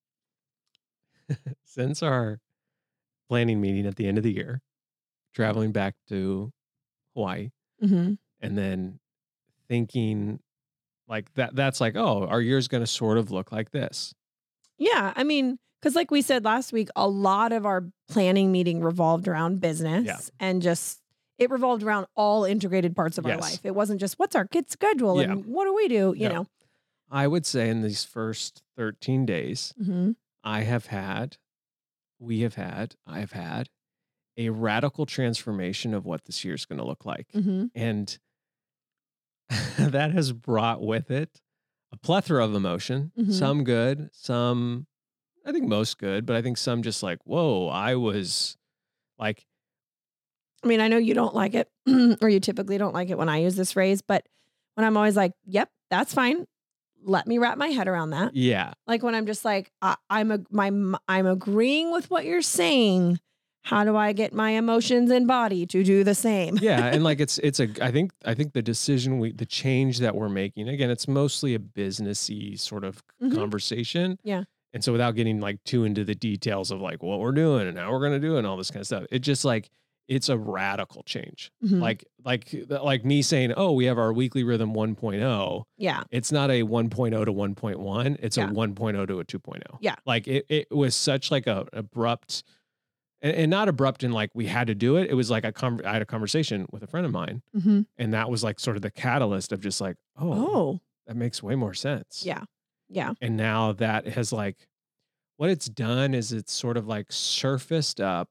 Since our planning meeting at the end of the year, traveling back to Hawaii, Mm-hmm. and then thinking like that, that's like, oh, our year's going to sort of look like this. Yeah. I mean, because like we said last week, a lot of our planning meeting revolved around business Yeah. and just it revolved around all integrated parts of our Yes. life. It wasn't just what's our kid's schedule Yeah. and what do we do, you Yeah. know. I would say in these first thirteen days, Mm-hmm. I have had, we have had, I have had a radical transformation of what this year's going to look like. Mm-hmm. And that has brought with it a plethora of emotion, Mhm. some good, some, I think most good, but I think some just like, whoa, I was like, I mean, I know you don't like it or you typically don't like it when I use this phrase, but when I'm always like, yep, that's fine. Let me wrap my head around that. yeah, Like when I'm just like, I, I'm a, my, I'm agreeing with what you're saying. How do I get my emotions and body to do the same? yeah. And like, it's, it's a, I think, I think the decision we, the change that we're making, again, it's mostly a businessy sort of Mhm. conversation. Yeah. And so without getting like too into the details of like what we're doing and how we're going to do it and all this kind of stuff, it just like, it's a radical change. Mhm. Like, like, like me saying, oh, we have our weekly rhythm one point oh. Yeah. It's not a one point oh to one point one. It's Yeah. a one point oh to a two point oh. Yeah. Like it, it was such like a abrupt and, and not abrupt in like we had to do it. It was like a con- I had a conversation with a friend of mine Mm-hmm. and that was like sort of the catalyst of just like, oh, Oh, that makes way more sense. yeah. Yeah. And now that has like, what it's done is it's sort of like surfaced up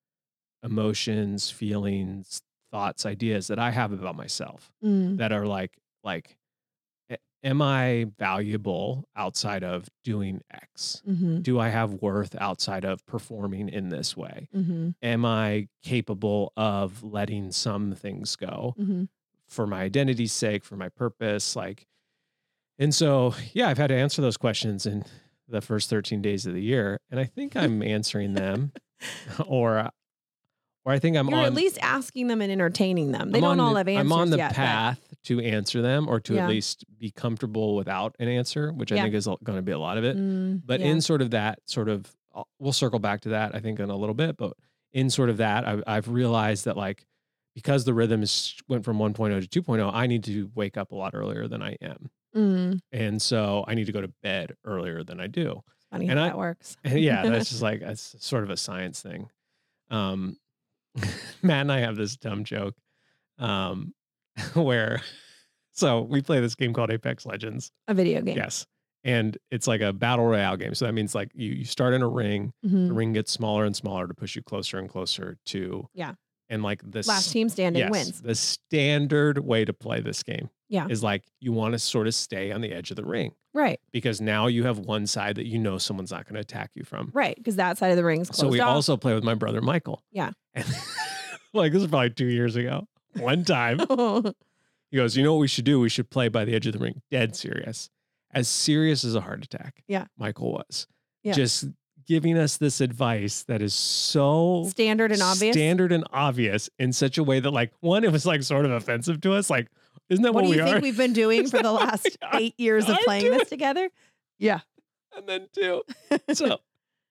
emotions, feelings, thoughts, ideas that I have about myself Mm. that are like, like, a- am I valuable outside of doing X? Mm-hmm. Do I have worth outside of performing in this way? Mm-hmm. Am I capable of letting some things go Mm-hmm. for my identity's sake, for my purpose? Like, and so, yeah, I've had to answer those questions in the first thirteen days of the year. And I think I'm answering them or, or I think I'm You're on, at least asking them and entertaining them. They I'm don't on all the- have answers I'm on the yet, but- path to answer them or to Yeah. at least be comfortable without an answer, which I Yeah. think is going to be a lot of it. Mm, But yeah. in sort of that sort of, I'll- we'll circle back to that, I think, in a little bit. But in sort of that, I, I've realized that like, because the rhythm is went from one point oh to two point oh, I need to wake up a lot earlier than I am. Mm, And so I need to go to bed earlier than I do. funny And how I- that works. And yeah, that's just like, that's sort of a science thing. Um, Matt and I have this dumb joke um, where, so we play this game called Apex Legends. A video game. Yes. And it's like a battle royale game. So that means like you, you start in a ring, Mhm. the ring gets smaller and smaller to push you closer and closer to, Yeah. and like this Last team standing yes, wins. the standard way to play this game Yeah. is like you want to sort of stay on the edge of the ring Right. because now you have one side that you know someone's not going to attack you from. Right. Because that side of the ring's closed So we off. also play with my brother Michael. Yeah. And like this is probably two years ago. One time he goes, you know what we should do? We should play by the edge of the ring. Dead serious. As serious as a heart attack. Yeah. Michael was. Yeah. Just giving us this advice that is so Standard and obvious. standard and obvious in such a way that like one, it was like sort of offensive to us. Like, isn't that what what, do you we think are? we've been doing for Is the that what last we are? eight years of Are playing doing? this together? Yeah. And then two. So,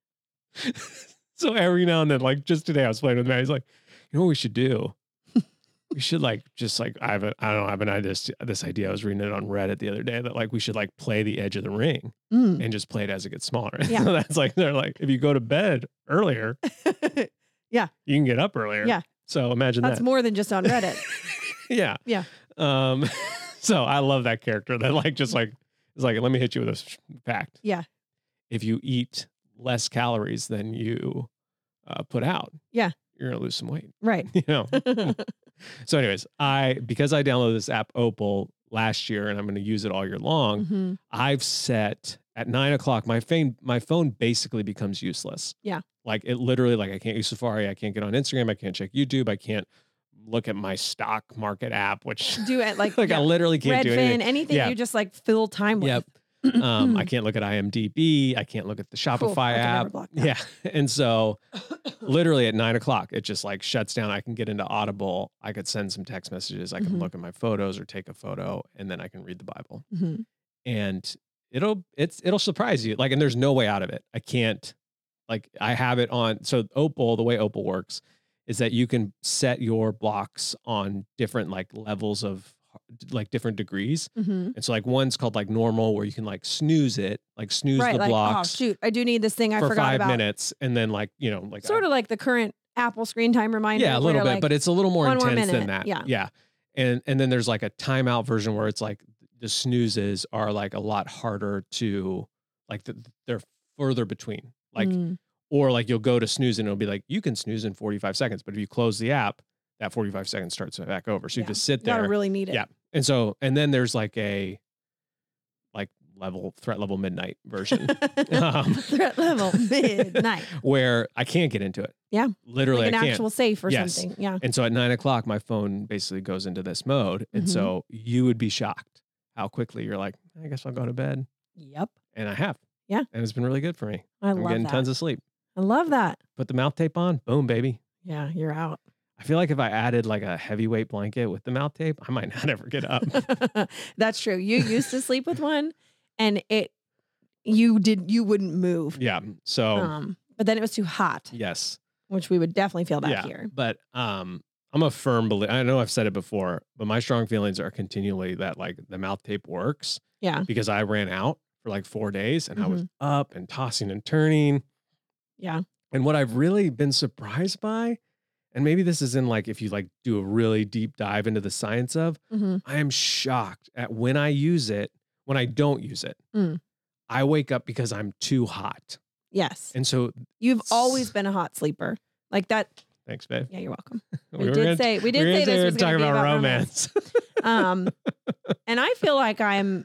so every now and then, like just today, I was playing with Matt. He's like, you know what we should do? We should like just like I have a, I don't know I have an idea this, this idea I was reading it on Reddit the other day that like we should like play the edge of the ring Mm. and just play it as it gets smaller. Yeah. So that's like they're like if you go to bed earlier, Yeah. you can get up earlier. Yeah. So imagine That's that. more than just on Reddit. Yeah. Yeah. Um. So I love that character that like just like it's like let me hit you with a s- fact. Yeah. If you eat less calories than you uh, put out, Yeah. you're gonna lose some weight. Right. You know. So anyways, I, because I downloaded this app Opal last year and I'm going to use it all year long, Mm-hmm. I've set at nine o'clock, my phone, my phone basically becomes useless. Yeah. Like it literally, like I can't use Safari. I can't get on Instagram. I can't check YouTube. I can't look at my stock market app, which Do it like, like yeah. I literally can't do Redfin, anything. anything Yeah. you just like fill time with. Yep. Um, I can't look at I M D B. I can't look at the Shopify I can never app. block that. Yeah. And so literally at nine o'clock, it just like shuts down. I can get into Audible. I could send some text messages. I can Mhm. look at my photos or take a photo, and then I can read the Bible. Mhm. And it'll it's it'll surprise you. Like, and there's no way out of it. I can't, like, I have it on. So Opal, the way Opal works is that you can set your blocks on different like levels of like different degrees. Mhm. And so like one's called like normal, where you can like snooze it, like snooze Right. the Like, oh, blocks shoot. I do need this thing I for forgot five about. minutes. And then like, you know, like Sort of like the current Apple screen time reminder. yeah, a where little you're bit, like, but it's a little more one more intense than minute, that. yeah. Yeah. And and then there's like a timeout version where it's like the snoozes are like a lot harder to like the, they're further between. Like Mm. or like you'll go to snooze and it'll be like you can snooze in forty-five seconds, but if you close the app, that forty-five seconds starts back over. So you Yeah. just sit You gotta there. really need it. Yeah. And so and then there's like a like level threat level midnight version. Um, Threat level midnight. where I can't get into it. Yeah. Literally Like an I can't. actual safe or Yes. something. Yeah. And so at nine o'clock, my phone basically goes into this mode. And Mhm. so you would be shocked how quickly you're like, I guess I'll go to bed. Yep. And I have. Yeah. And it's been really good for me. I I'm love getting that. tons of sleep. I love that. Put the mouth tape on. Boom, baby. Yeah. You're out. I feel like if I added like a heavyweight blanket with the mouth tape, I might not ever get up. That's true. You used to sleep with one and it, you did, you wouldn't move. Yeah. So Um, but then it was too hot, yes. which we would definitely feel that Yeah. here. But um, I'm a firm believer. I know I've said it before, but my strong feelings are continually that like the mouth tape works Yeah. because I ran out for like four days and I was Mhm. up and tossing and turning. Yeah. And what I've really been surprised by, and maybe this is in like if you like do a really deep dive into the science of, Mm-hmm. I am shocked at when I use it, when I don't use it, Mm. I wake up because I'm too hot. Yes. And so You've always been a hot sleeper. Like that. thanks, babe. Yeah, you're welcome. We We, were did gonna- say we we did were say gonna this we was were going to talking be about about romance. Um, and I feel like I'm.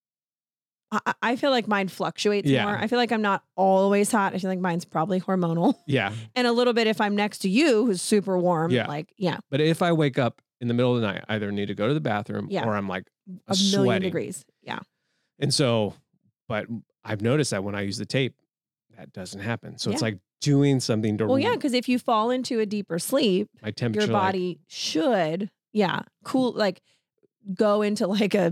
I, I feel like mine fluctuates Yeah. more. I feel like I'm not always hot. I feel like mine's probably hormonal, Yeah. and a little bit if I'm next to you, who's super warm. Yeah. Like yeah, But if I wake up in the middle of the night, I either need to go to the bathroom Yeah. or I'm like a million sweating. degrees. Yeah. And so, but I've noticed that when I use the tape, that doesn't happen. So it's Yeah. like doing something to Well, yeah, because if you fall into a deeper sleep, my temperature. your body should yeah cool like go into like a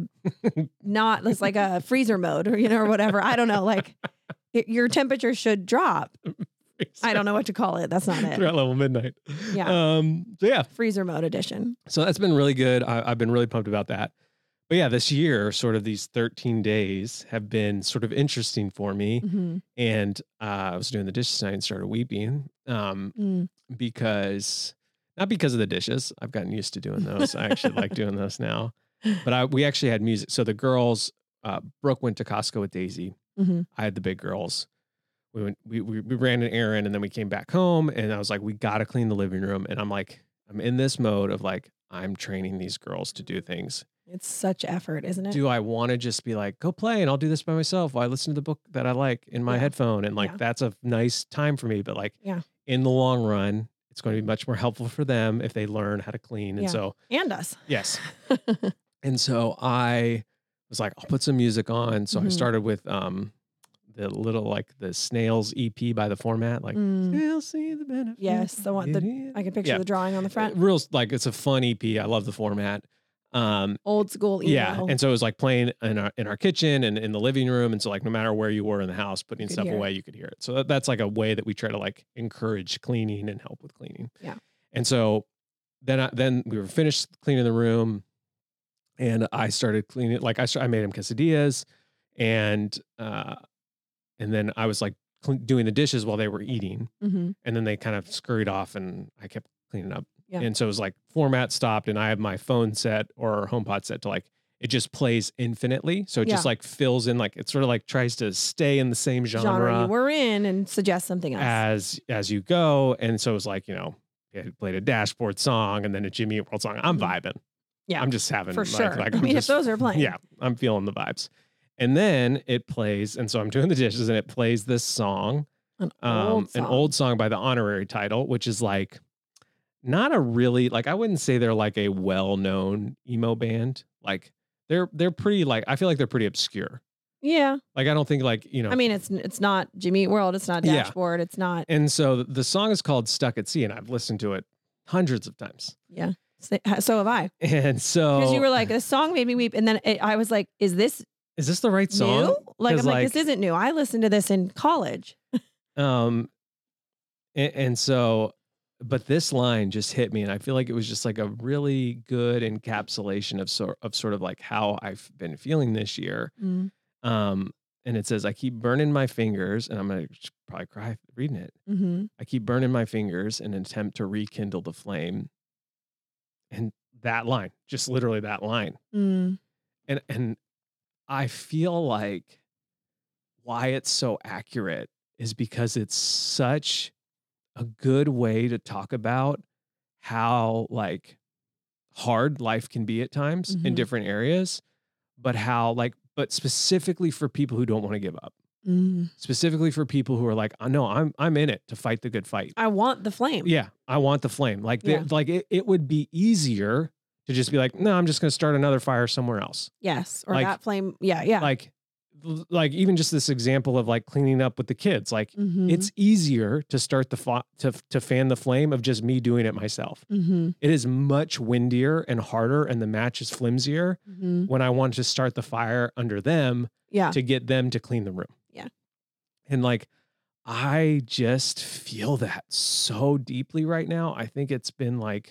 not it's like a freezer mode or you know or whatever. I don't know. Like it, your temperature should drop. Like, I don't know what to call it. That's not it. threat level midnight. Yeah. Um. So yeah. Freezer mode edition. So that's been really good. I, I've been really pumped about that. But yeah, this year, sort of these thirteen days have been sort of interesting for me. Mhm. And uh, I was doing the dishes tonight and started weeping um, Mm. because, not because of the dishes. I've gotten used to doing those. I actually like doing those now. But I, we actually had music. So the girls, uh, Brooke went to Costco with Daisy. Mhm. I had the big girls. We went, we, we, we ran an errand and then we came back home and I was like, we got to clean the living room. And I'm like, I'm in this mode of like, I'm training these girls to do things. It's such effort, isn't it? Do I want to just be like, go play and I'll do this by myself while I listen to the book that I like in my Yeah. headphone? And like, Yeah. that's a nice time for me. But like, Yeah. in the long run, it's going to be much more helpful for them if they learn how to clean. And Yeah. so, And us. yes. And so I was like, I'll put some music on. So I Mhm. started with um the little like the Snails E P by the format, like Mm. still see the benefit. Yes, the one- the- idiot." I can picture Yeah. the drawing on the front. Real like it's a fun E P. I love the format. Um Old school emo. yeah. And so it was like playing in our in our kitchen and in the living room. And so like no matter where you were in the house putting could stuff hear away, you could hear it. So that, that's like a way that we try to like encourage cleaning and help with cleaning. Yeah. And so then I, then we were finished cleaning the room and I started cleaning like I st- I made them quesadillas and uh and then I was like cl- doing the dishes while they were eating hmm and then they kind of scurried off and I kept cleaning up. Yeah. And so it was like format stopped and I have my phone set or HomePod set to like it just plays infinitely. So it just Yeah. like fills in like it sort of like tries to stay in the same genre, genre you were in and suggest something else. as as you go. And so it was like, you know, it played a Dashboard song and then a Jimmy Eat World song. I'm Mhm. vibing. Yeah. I'm just having For like, sure. like I I'm mean, just, if those are playing. yeah, I'm feeling the vibes. And then it plays, and so I'm doing the dishes, and it plays this song, An um, old an song. old song by the Honorary Title, which is like not a really like I wouldn't say they're like a well-known emo band. Like they're they're pretty like I feel like they're pretty obscure. Yeah. Like I don't think like you know. I mean, it's it's not Jimmy Eat World. It's not Yeah. Dashboard. It's not. And so the song is called "Stuck at Sea," and I've listened to it hundreds of times. Yeah. So so have I. And so Because you were like, this song made me weep, and then it, I was like, is this is this the right song? new? Like, 'Cause, I'm like, like- this isn't new. I listened to this in college. Um, and, and so, but this line just hit me, and I feel like it was just like a really good encapsulation of sort of sort of like how I've been feeling this year. Mm. Um, and it says, "I keep burning my fingers," and I'm gonna probably cry reading it. Mm-hmm. I keep burning my fingers in an attempt to rekindle the flame. And that line, just literally that line, Mm. and and I feel like why it's so accurate is because it's such a good way to talk about how like hard life can be at times in Mhm. different areas, but how like, but specifically for people who don't want to give up, Mm. specifically for people who are like, I know I'm, I'm in it to fight the good fight. I want the flame. Yeah. I want the flame. Like, the- Yeah. like it, it would be easier to just be like, no, I'm just going to start another fire somewhere else. Yes. Or Like- that flame. Yeah. Yeah. Like, like even just this example of like cleaning up with the kids, like Mhm. it's easier to start the fa- to to fan the flame of just me doing it myself. Mhm. It is much windier and harder, and the match is flimsier Mhm. when I want to start the fire under them Yeah. to get them to clean the room. Yeah. And like, I just feel that so deeply right now. I think it's been like,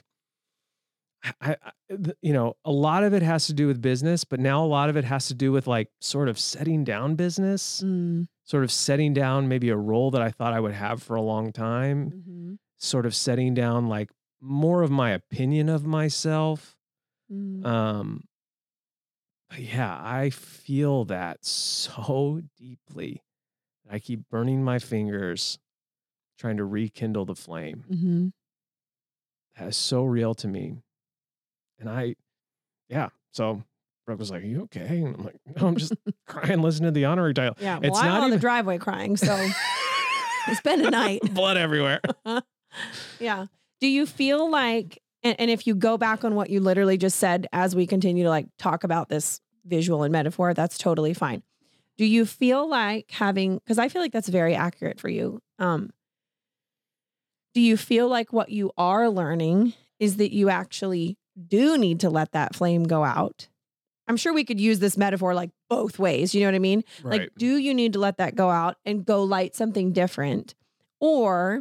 I, I, th- you know, a lot of it has to do with business, but now a lot of it has to do with like sort of setting down business, Mm. sort of setting down maybe a role that I thought I would have for a long time, Mhm. sort of setting down like more of my opinion of myself. Mm. Um, but yeah, I feel that so deeply. I keep burning my fingers trying to rekindle the flame. Mhm. That is so real to me. And I, yeah. So Brooke was like, "Are you okay?" And I'm like, "No, I'm just crying, listening to the Honorary Title." Yeah. It's Well, I'm not on the even- driveway crying, so it's been a night. Blood everywhere. Yeah. Do you feel like, and, and if you go back on what you literally just said as we continue to like talk about this visual and metaphor, that's totally fine. Do you feel like having, because I feel like that's very accurate for you. Um, do you feel like what you are learning is that you actually do need to let that flame go out? I'm sure we could use this metaphor like both ways. You know what I mean? Right. Like, do you need to let that go out and go light something different? Or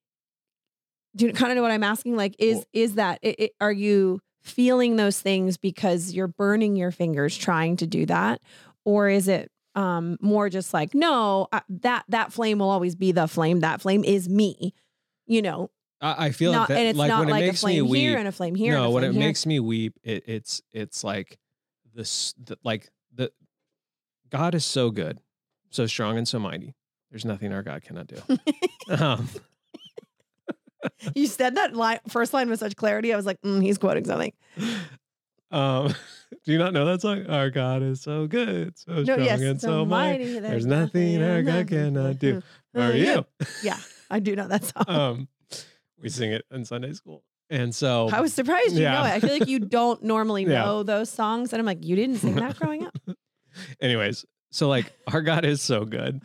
do you kind of know what I'm asking? Like, is, Well- is that, it, it- are you feeling those things because you're burning your fingers trying to do that? Or is it um, more just like, no, uh, that, that flame will always be the flame. That flame is me, you know, I, I feel not, like that, and it's like not when like it a makes me flame weep. here and a flame here. and no, a when flame it here. makes me weep, it, it's it's like this, the, like the God is so good, so strong and so mighty. There's nothing our God cannot do. um, You said that line, first line with such clarity. I was like, mm, he's quoting something. um, do you not know that song? Our God is so good, so No, strong yes, and so mighty. There's nothing our God cannot do. Uh, Are you? Yeah, I do know that song. Um, we sing it in Sunday school, and so I was surprised you yeah. know it. I feel like you don't normally Yeah. know those songs. And I'm like, you didn't sing that growing up? Anyways, so like our God is so good,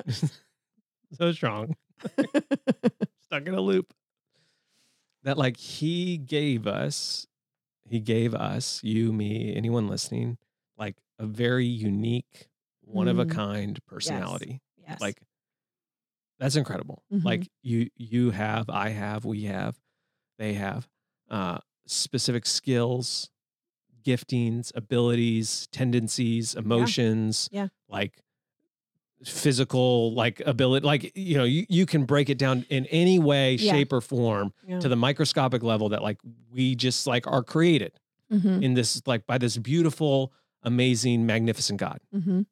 so strong, stuck in a loop. That like he gave us, he gave us, you, me, anyone listening, like a very unique, one of a Mm. kind personality. Yes. Like that's incredible. Mhm. Like you, you have, I have, we have, they have uh, specific skills, giftings, abilities, tendencies, emotions, Yeah. like physical, like ability, like, you know, you, you can break it down in any way, Yeah. shape or form Yeah. to the microscopic level that like we just like are created Mhm. in this, like by this beautiful, amazing, magnificent God. Mhm.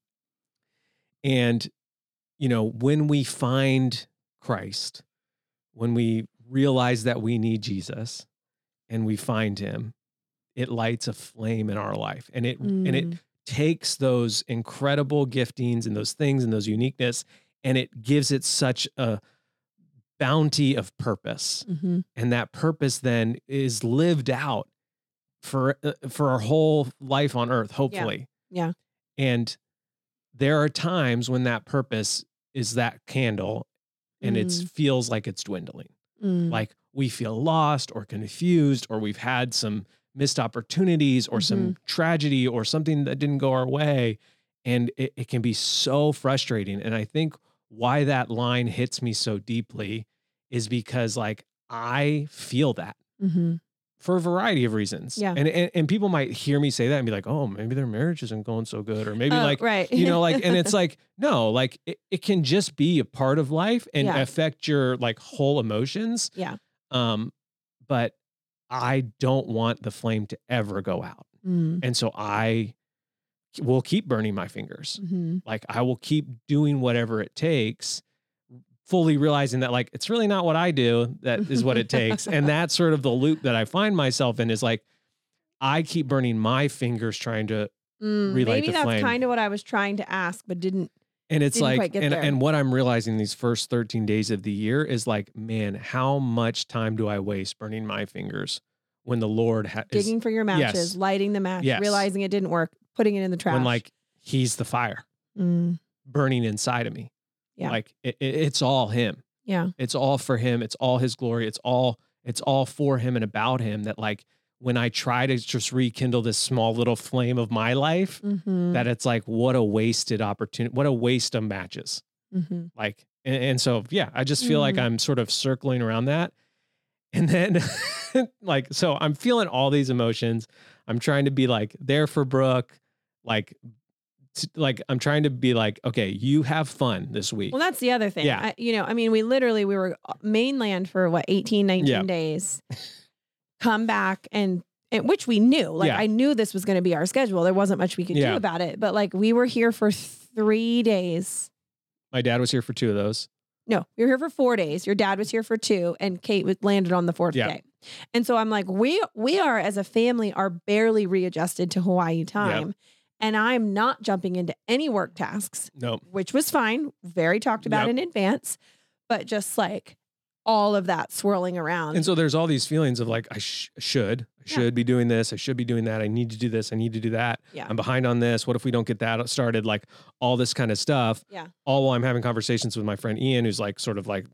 And, you know, when we find Christ, when we realize that we need Jesus and we find him, it lights a flame in our life. And it Mm. and it takes those incredible giftings and those things and those uniqueness, and it gives it such a bounty of purpose. Mm-hmm. And that purpose then is lived out for uh, for our whole life on earth, hopefully. Yeah. And there are times when that purpose is that candle and it Mm. feels like it's dwindling. Mm. Like we feel lost or confused, or we've had some missed opportunities or some tragedy or something that didn't go our way. And it, it can be so frustrating. And I think why that line hits me so deeply is because like I feel that Mm-hmm. for a variety of reasons. Yeah. And, and and people might hear me say that and be like, oh, maybe their marriage isn't going so good. Or maybe Oh, like, right. you know, like, and it's like, no, like it, it can just be a part of life and Yeah. affect your like whole emotions. Yeah. Um, but I don't want the flame to ever go out. Mm. And so I will keep burning my fingers. Mm-hmm. Like I will keep doing whatever it takes, fully realizing that like, it's really not what I do that is what it takes. And that's sort of the loop that I find myself in is like, I keep burning my fingers trying to, Mm, Relight maybe the that's flame. kind of what I was trying to ask, but didn't. and it's Didn't like, quite get and, there. and what I'm realizing these first thirteen days of the year is like, man, how much time do I waste burning my fingers when the Lord ha- is, Digging for your matches, yes. lighting the match, Yes. realizing it didn't work, putting it in the trash. when like he's the fire Mm, burning inside of me. Yeah. Like it, it, it's all him. yeah. It's all for him. It's all his glory. It's all, it's all for him and about him, that like when I try to just rekindle this small little flame of my life, Mm-hmm. that it's like, what a wasted opportunity, what a waste of matches. Mm-hmm. Like, and, and so, yeah, I just feel like Mm. I'm sort of circling around that. And then like, so I'm feeling all these emotions. I'm trying to be like there for Brooke, like, t- like I'm trying to be like, okay, you have fun this week. Well, that's the other thing. Yeah. I, you know, I mean, we literally, we were mainland for what, eighteen, nineteen Yeah. days, come back and, and which we knew, like, Yeah. I knew this was going to be our schedule. There wasn't much we could Yeah. do about it, but like we were here for three days. My dad was here for two of those. No, we were here for four days. Your dad was here for two, and Kate was landed on the fourth Yeah. day. And so I'm like, we we are as a family are barely readjusted to Hawaii time, and I'm not jumping into any work tasks, No. which was fine, very talked about Yep. in advance, but just like all of that swirling around. And so there's all these feelings of like, I sh- should, I Yeah. should be doing this. I should be doing that. I need to do this. I need to do that. Yeah. I'm behind on this. What if we don't get that started? Like all this kind of stuff. Yeah. All while I'm having conversations with my friend Ian, who's like, sort of like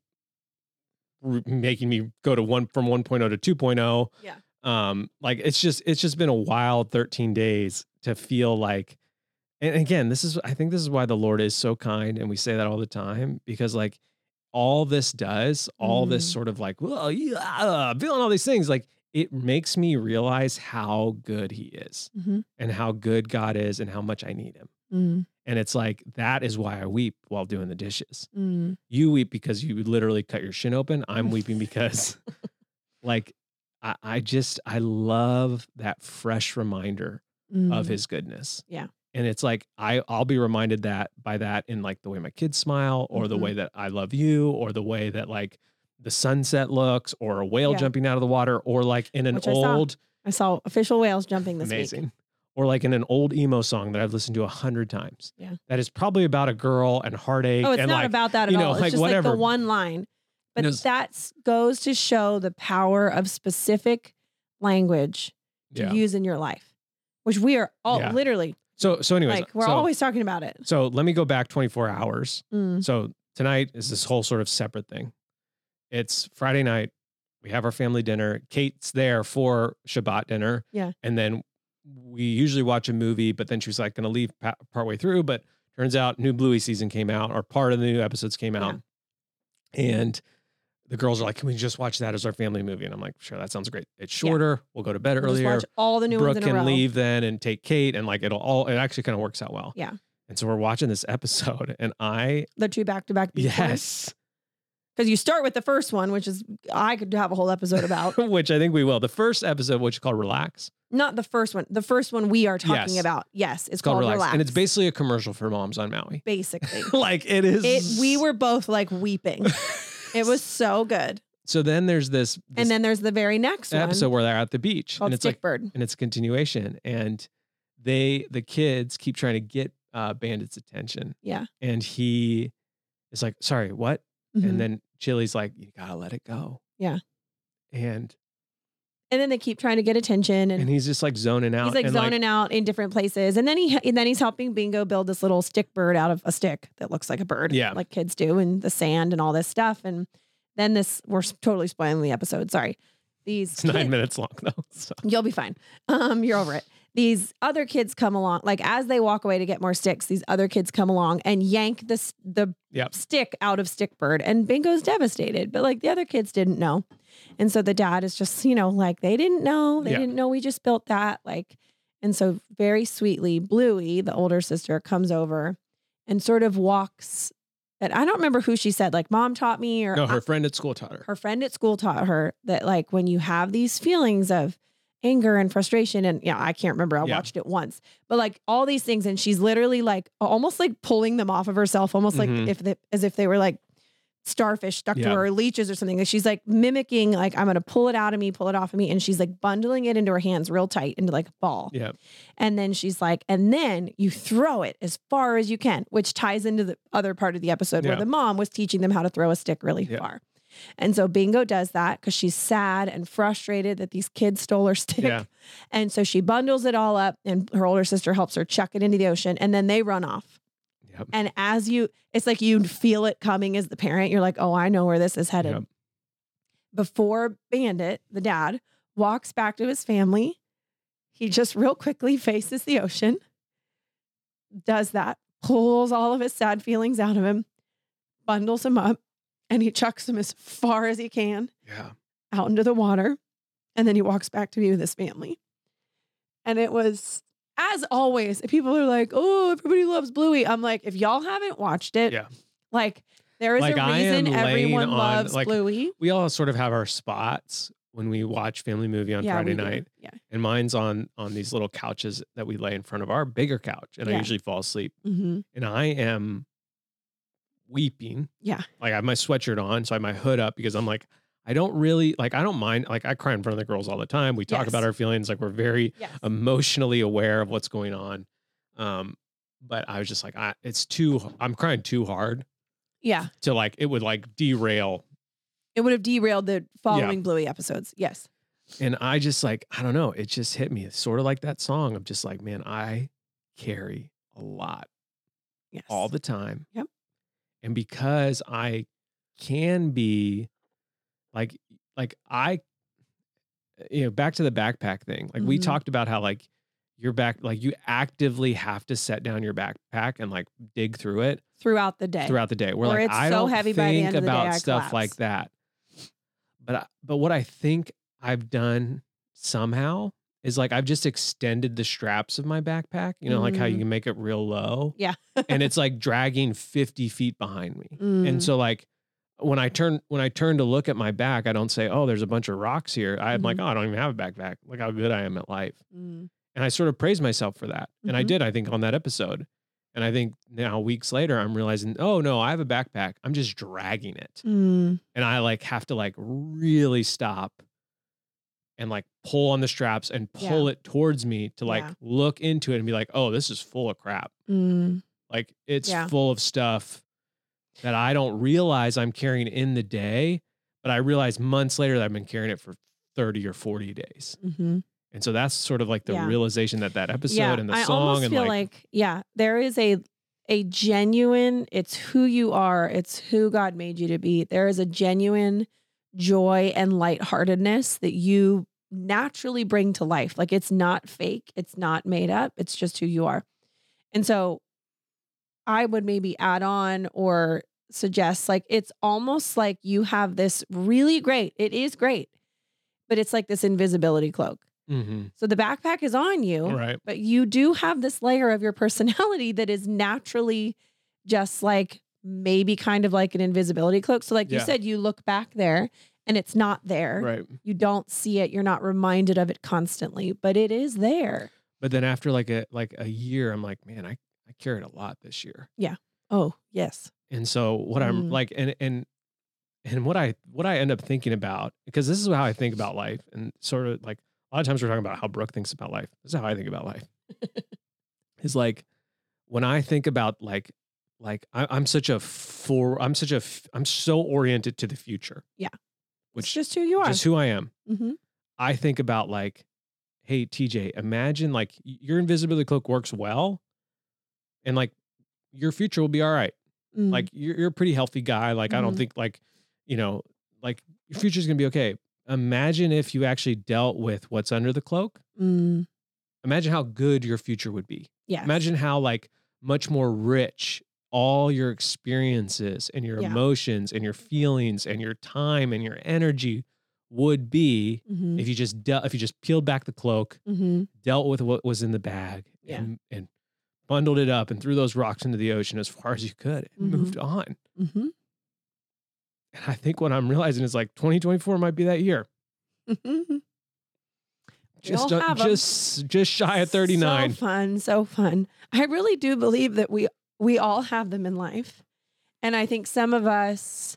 r- making me go to one from one point oh to two point oh. Yeah. Um, like it's just, it's just been a wild thirteen days to feel like, and again, this is, I think this is why the Lord is so kind. And we say that all the time, because like all this does, all this Mhm. sort of like, well, yeah, feeling all these things, like it makes me realize how good he is Mhm. and how good God is and how much I need him. Mm, And it's like, that is why I weep while doing the dishes. mm. You weep because you literally cut your shin open. I'm weeping because like, I, I just, I love that fresh reminder Mm. of his goodness. Yeah. And it's like, I, I'll be reminded that by that in like the way my kids smile, or the Mhm. way that I love you, or the way that like the sunset looks, or a whale Yeah. jumping out of the water, or like in an Which I saw old, I saw official whales jumping this amazing, week. or like in an old emo song that I've listened to a hundred times. Yeah. That is probably about a girl and heartache. Oh, it's and not like, about that at you know, all. It's like, just like whatever. the one line. But It was- that goes to show the power of specific language to yeah. use in your life, which we are all Yeah. literally So, so anyways, like, we're so, always talking about it. so let me go back twenty-four hours. Mm, So tonight is this whole sort of separate thing. It's Friday night. We have our family dinner. Kate's there for Shabbat dinner. Yeah. And then we usually watch a movie, but then she was like going to leave pa- partway through. But turns out new Bluey season came out, or part of the new episodes came out. And the girls are like, can we just watch that as our family movie? And I'm like, sure, that sounds great. It's shorter. We'll go to bed we'll just earlier. watch all the new Brooke ones in a can row. leave then and take Kate, and like it'll all, it actually kind of works out well. Yeah. And so we're watching this episode, and I, The two back to back. yes, Because you start with the first one, which is I could have a whole episode about. which I think we will. The first episode, which is called Relax, Not the first one. The first one we are talking Yes. about. Yes, it's, it's called, called, Relax. Relax. And it's basically a commercial for moms on Maui. basically. Like it is. It, we were both like weeping. It was so good. so then there's this, this And then there's the very next episode one where they're at the beach, called and it's like, Stickbird. and it's a continuation, and they the kids keep trying to get uh, Bandit's attention, Yeah. and he is like, "Sorry, what?" Mhm. And then Chili's like, "You gotta let it go." Yeah. And And then they keep trying to get attention, and, and he's just like zoning out. he's like and zoning out in different places. And then he and then he's helping Bingo build this little stick bird out of a stick that looks like a bird, Yeah. like kids do, in the sand and all this stuff. And then this, we're s- totally spoiling the episode. Sorry, these It's nine kid- minutes long though. So. You'll be fine. Um, you're over it. These other kids come along, like as they walk away to get more sticks, these other kids come along and yank this the Yep. stick out of Stickbird, and Bingo's devastated. But like the other kids didn't know, and so the dad is just, you know, like they didn't know, they Yeah. didn't know we just built that, like, and so very sweetly, Bluey, the older sister, comes over and sort of walks. And I don't remember who she said, like, Mom taught me, or No, her I- friend at school taught her. her friend at school taught her that, like, when you have these feelings of anger and frustration, and yeah, I can't remember, I Yeah. watched it once, but like all these things, and she's literally like almost like pulling them off of herself, almost Mhm. like if they, as if they were like starfish stuck to Yeah. her, or leeches or something. And she's like mimicking, like, I'm gonna pull it out of me, pull it off of me, and she's like bundling it into her hands real tight into like a ball. Yeah. And then she's like, and then you throw it as far as you can, which ties into the other part of the episode where Yeah. the mom was teaching them how to throw a stick really Yeah. far. And so Bingo does that because she's sad and frustrated that these kids stole her stick. Yeah. And so she bundles it all up, and her older sister helps her chuck it into the ocean, and then they run off. Yep. And as you, it's like you feel it coming as the parent. You're like, oh, I know where this is headed. Yep. Before Bandit, the dad, walks back to his family, he just real quickly faces the ocean, does that, pulls all of his sad feelings out of him, bundles him up, and he chucks him as far as he can Yeah. out into the water. And then he walks back to be with his family. And it was, as always, people are like, oh, everybody loves Bluey. I'm like, if y'all haven't watched it, Yeah. like, there is Like, a I reason am laying everyone on- loves like, Bluey. We all sort of have our spots when we watch family movie on Yeah, Friday we do. night. Yeah. And mine's on on these little couches that we lay in front of our bigger couch. And I Yeah. usually fall asleep. Mm-hmm. And I am weeping. Yeah. Like I have my sweatshirt on, so I have my hood up because I'm like, I don't really like I don't mind. Like I cry in front of the girls all the time. We talk Yes. about our feelings, like we're very Yes. emotionally aware of what's going on. Um, but I was just like, I, it's too I'm crying too hard Yeah. to like it would like derail. It would have derailed the following Bluey episodes. Yes. And I just like, I don't know, it just hit me. It's sort of like that song of just like, man, I carry a lot Yes. all the time. Yep. And because I can be like, like I, you know, back to the backpack thing. Like we Mhm. talked about how like your back, like you actively have to set down your backpack and like dig through it throughout the day. throughout the day. We're Or like, it's I so don't heavy think by the end of the day, about I stuff like collapse. that. But I, but what I think I've done somehow is like I've just extended the straps of my backpack. You know, like how you Mhm. can make it real low. Yeah. And it's like dragging fifty feet behind me. Mm. And so like when I turn when I turn to look at my back, I don't say, "Oh, there's a bunch of rocks here." I'm like, Mhm. "Oh, I don't even have a backpack. Look how good I am at life." Mm. And I sort of praise myself for that. And I Mhm. did, I think, on that episode. And I think now weeks later, I'm realizing, oh no, I have a backpack. I'm just dragging it. Mm. And I like have to like really stop and like pull on the straps and pull it towards me to like Yeah. look into it and be like, oh, this is full of crap. Mm. Like it's Yeah. full of stuff that I don't realize I'm carrying in the day, but I realize months later that I've been carrying it for thirty or forty days. Mm-hmm. And so that's sort of like the Yeah. realization that that episode Yeah. and the I song almost and feel like, like, yeah, there is a a genuine, it's who you are, it's who God made you to be. There is a genuine joy and lightheartedness that you naturally bring to life. Like it's not fake, it's not made up, it's just who you are. And so I would maybe add on or suggest like it's almost like you have this really great, it is great, but it's like this invisibility cloak. mhm, So the backpack is on you, right. but you do have this layer of your personality that is naturally just like maybe kind of like an invisibility cloak. So like you Yeah. said, you look back there and it's not there. Right. You don't see it. You're not reminded of it constantly, but it is there. But then after like a like a year, I'm like, man, I, I carried a lot this year. Oh, yes. And so what I'm Mm. like, and and and what I what I end up thinking about, because this is how I think about life, and sort of like a lot of times we're talking about how Brooke thinks about life. This is how I think about life. Is like when I think about like like I, I'm such a for I'm such a f- I'm so oriented to the future. Yeah. Which It's just who you are. just who I am. Mm-hmm. I think about like, hey T J, imagine like your invisibility cloak works well, and like your future will be all right. Mm. Like you're you're a pretty healthy guy. Like I don't Mhm. think like, you know, like your future's gonna be okay. Imagine if you actually dealt with what's under the cloak. Mm. Imagine how good your future would be. Yes. Imagine how like much more rich all your experiences and your Yeah. emotions and your feelings and your time and your energy would be Mhm. if you just dealt if you just peeled back the cloak, Mhm. dealt with what was in the bag, Yeah. and, and bundled it up and threw those rocks into the ocean as far as you could and Mhm. moved on. Mhm. And I think what I'm realizing is like twenty twenty-four might be that year. Mhm. Just all uh, have 'em. just just shy of thirty-nine. So fun, so fun. I really do believe that we we all have them in life, and I think some of us.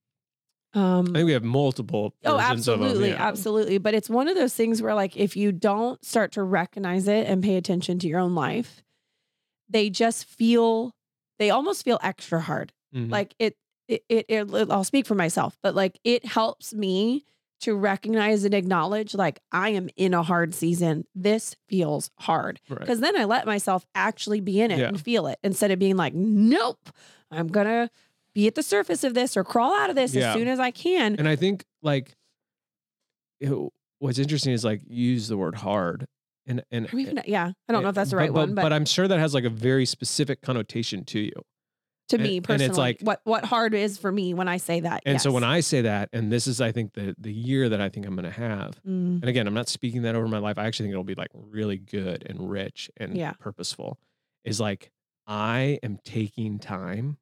Um, I think we have multiple oh, versions of them. absolutely, Yeah. absolutely. But it's one of those things where, like, if you don't start to recognize it and pay attention to your own life, they just feel. They almost feel extra hard. Mhm. Like it, it, it, it. I'll speak for myself, but like it helps me to recognize and acknowledge, like, I am in a hard season. This feels hard. Right. Because then I let myself actually be in it Yeah. and feel it instead of being like, nope, I'm going to be at the surface of this or crawl out of this Yeah. as soon as I can. And I think like it, what's interesting is like you use the word hard, and and Or even- yeah, I don't know if that's the but- right but, one, but, but I'm sure that has like a very specific connotation to you. to and- me and personally, it's like- what, what hard is for me when I say that. And so yes. when I say that, and this is I think the the year that I think I'm going to have. Mm, And again, I'm not speaking that over my life. I actually think it'll be like really good and rich and Yeah. purposeful. Is like I am taking time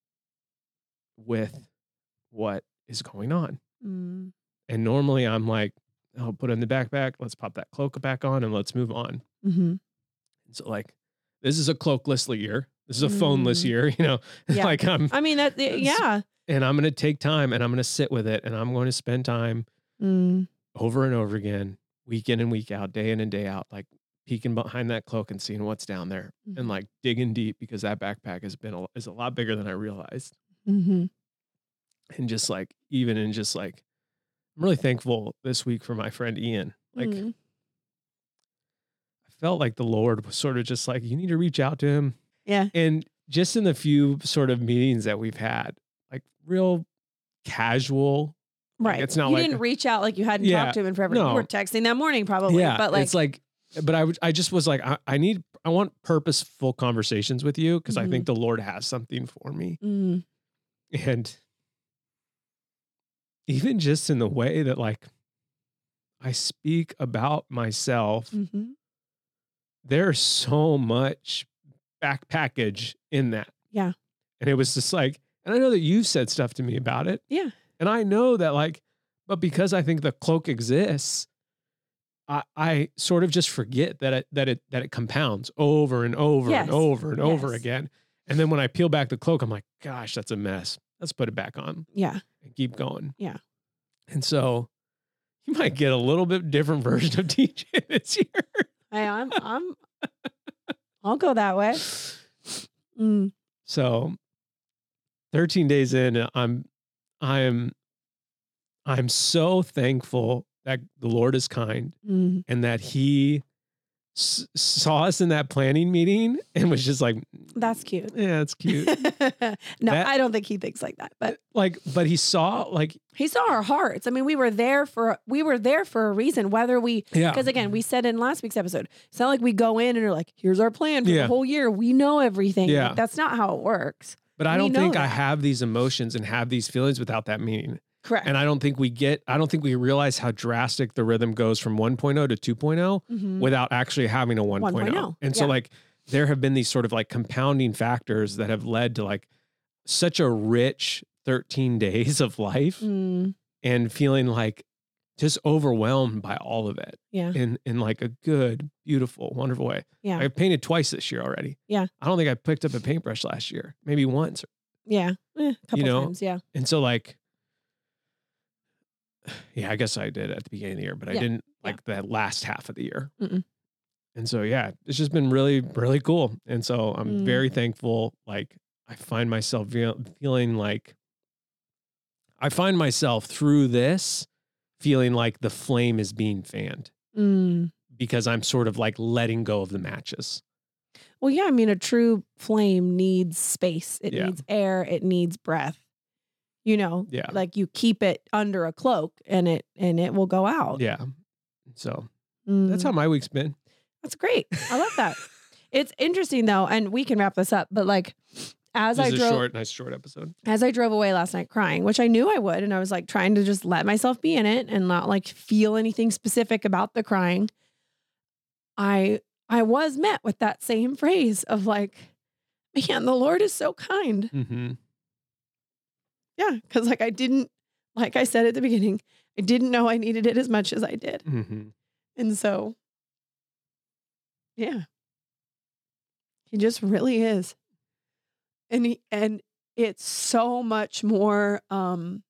with what is going on. mm, And normally I'm like, I'll put it in the backpack. Let's pop that cloak back on and let's move on. mhm. So like, this is a cloakless year. This is a phoneless Mm. year, you know, Yeah. like I'm, I mean, that, It's- yeah. and I'm going to take time and I'm going to sit with it and I'm going to spend time Mm, over and over again, week in and week out, day in and day out, like peeking behind that cloak and seeing what's down there Mhm. and like digging deep because that backpack has been a, is a lot bigger than I realized. mhm. And just like, even in just like, I'm really thankful this week for my friend Ian. Like, Mm. I felt like the Lord was sort of just like, you need to reach out to him. Yeah. And just in the few sort of meetings that we've had, like real casual. Like, Right. it's not you like- didn't reach out like you hadn't Yeah, talked to him in forever. no. You were texting that morning probably. yeah. But like, it's like, but I, would- I just was like, I, I need, I want purposeful conversations with you because I think the Lord has something for me. mm, And even just in the way that like I speak about myself, mhm. there's so much back package in that. Yeah. And it was just like, and I know that you've said stuff to me about it. Yeah. And I know that like, but because I think the cloak exists, I, I sort of just forget that it, that it, that it compounds over and over Yes. and over and over Yes. again. And then when I peel back the cloak, I'm like, gosh, that's a mess. Let's put it back on Yeah. and keep going. Yeah. And so you might get a little bit different version of D J this year. I, I'm, I'm, I'll go that way. Mm, So thirteen days in, I'm, I'm, I'm so thankful that the Lord is kind mm. and that he s- saw us in that planning meeting and was just like, That's cute. yeah, it's cute. No, That- I don't think he thinks like that, but like, but he saw like, he saw our hearts. I mean, we were there for, we were there for a reason, whether we, yeah, because again, we said in last week's episode, it's not like we go in and are like, here's our plan for Yeah. the whole year. We know everything. Yeah. Like, that's not how it works. but I we don't know think I that. have these emotions and have these feelings without that meaning. Correct. And I don't think we get, I don't think we realize how drastic the rhythm goes from one point oh to two point oh Mhm. without actually having a one point oh. 1.0, And so yeah. like there have been these sort of like compounding factors that have led to like such a rich thirteen days of life Mm, and feeling like just overwhelmed by all of it yeah. in in like a good, beautiful, wonderful way. Yeah. I've painted twice this year already. Yeah. I don't think I picked up a paintbrush last year, maybe once. Yeah. Eh, a couple know, times. Yeah. And so like yeah, I guess I did at the beginning of the year, but I Yeah. didn't Yeah. like the last half of the year. Mm-mm. And so, yeah, it's just been really, really cool. And so I'm Mm. very thankful. Like I find myself feel, feeling like I find myself through this feeling like the flame is being fanned Mm. because I'm sort of like letting go of the matches. Well, yeah, I mean, a true flame needs space. It Yeah. needs air. It needs breath. You know, Yeah. like you keep it under a cloak and it and it will go out. Yeah. So Mm. that's how my week's been. That's great. I love that. It's interesting though, and we can wrap this up. But like, as This I is a drove, short, nice short episode. as I drove away last night crying, which I knew I would, and I was like trying to just let myself be in it and not like feel anything specific about the crying. I I was met with that same phrase of like, man, the Lord is so kind. Mm-hmm. Yeah, because like I didn't, like I said at the beginning, I didn't know I needed it as much as I did, Mm-hmm. and so, yeah, he just really is, and he and it's so much more. Um,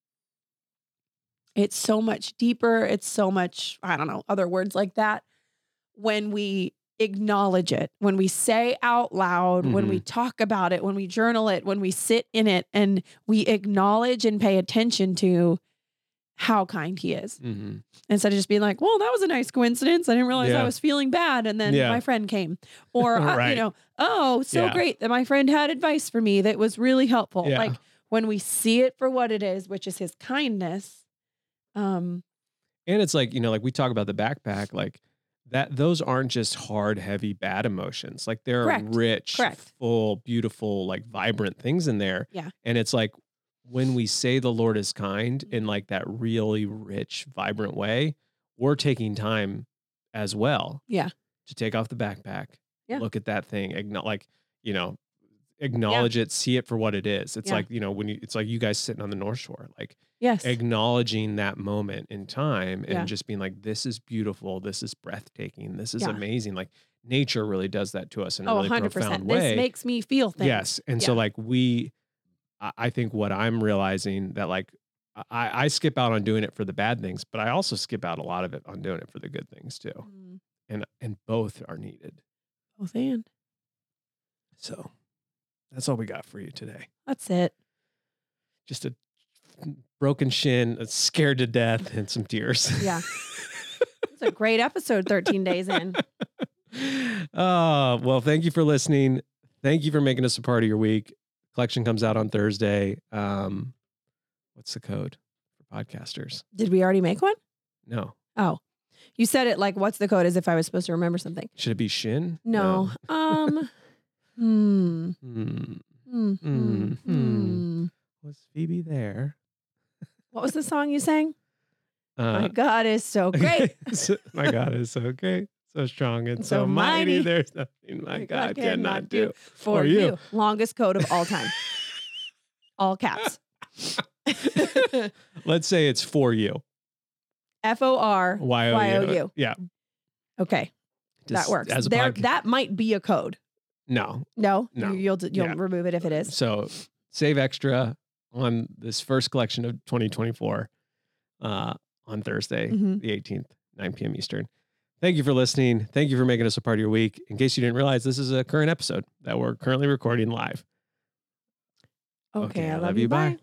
it's so much deeper. It's so much, I don't know, other words like that. When we acknowledge it, when we say out loud, when we talk about it, when we journal it, when we sit in it and we acknowledge and pay attention to how kind he is. Mm-hmm. Instead of just being like, well, that was a nice coincidence. I didn't realize Yeah. I was feeling bad. And then Yeah. my friend came. Or, uh, Right. you know, oh, so Yeah. great that my friend had advice for me that was really helpful. Yeah. Like when we see it for what it is, which is his kindness. Um, And it's like, you know, like we talk about the backpack, like that, those aren't just hard, heavy, bad emotions. Like there are Correct. rich, Correct. full, beautiful, like vibrant things in there. Yeah. And it's like when we say the Lord is kind in like that really rich, vibrant way, we're taking time as well. Yeah. To take off the backpack, Yeah. look at that thing, acknow- like, you know, acknowledge it, see it for what it is. It's Yeah. like, you know, when you, it's like you guys sitting on the North Shore, like, yes. acknowledging that moment in time and Yeah. just being like, this is beautiful. This is breathtaking. This is Yeah. amazing. Like nature really does that to us in a Oh, really one hundred profound percent. way. This makes me feel things. Yes. And so Yeah. like we, I I think what I'm realizing that like, I, I skip out on doing it for the bad things, but I also skip out a lot of it on doing it for the good things too. Mm, And, and both are needed. both and. So that's all we got for you today. That's it. Just a broken shin, a scared to death, and some tears. Yeah. It's a great episode thirteen days in. Oh, well, thank you for listening. Thank you for making us a part of your week. Collection comes out on Thursday. Um, what's the code for podcasters? Did we already make one? No. Oh, you said it like, what's the code as if I was supposed to remember something. Should it be shin? No. Um, hmm. Hmm. Hmm. Hmm. Hmm. Hmm. Was Phoebe there? What was the song you sang? Uh, My God is so great. My God is so great, so strong, and so, So mighty. mighty. There's nothing my God cannot do. for for you. you. Longest code of all time. All caps. Let's say it's for you. F O R Y O U. Y O U. Yeah. Okay. Just That works. As a There, podca- that might be a code. no. No? No. You, you'll you'll Yeah. remove it if it is. So save extra on this first collection of twenty twenty-four uh, on Thursday, Mhm. the eighteenth, nine p.m. Eastern. Thank you for listening. Thank you for making us a part of your week. In case you didn't realize, this is a current episode that we're currently recording live. Okay, I love you. Bye.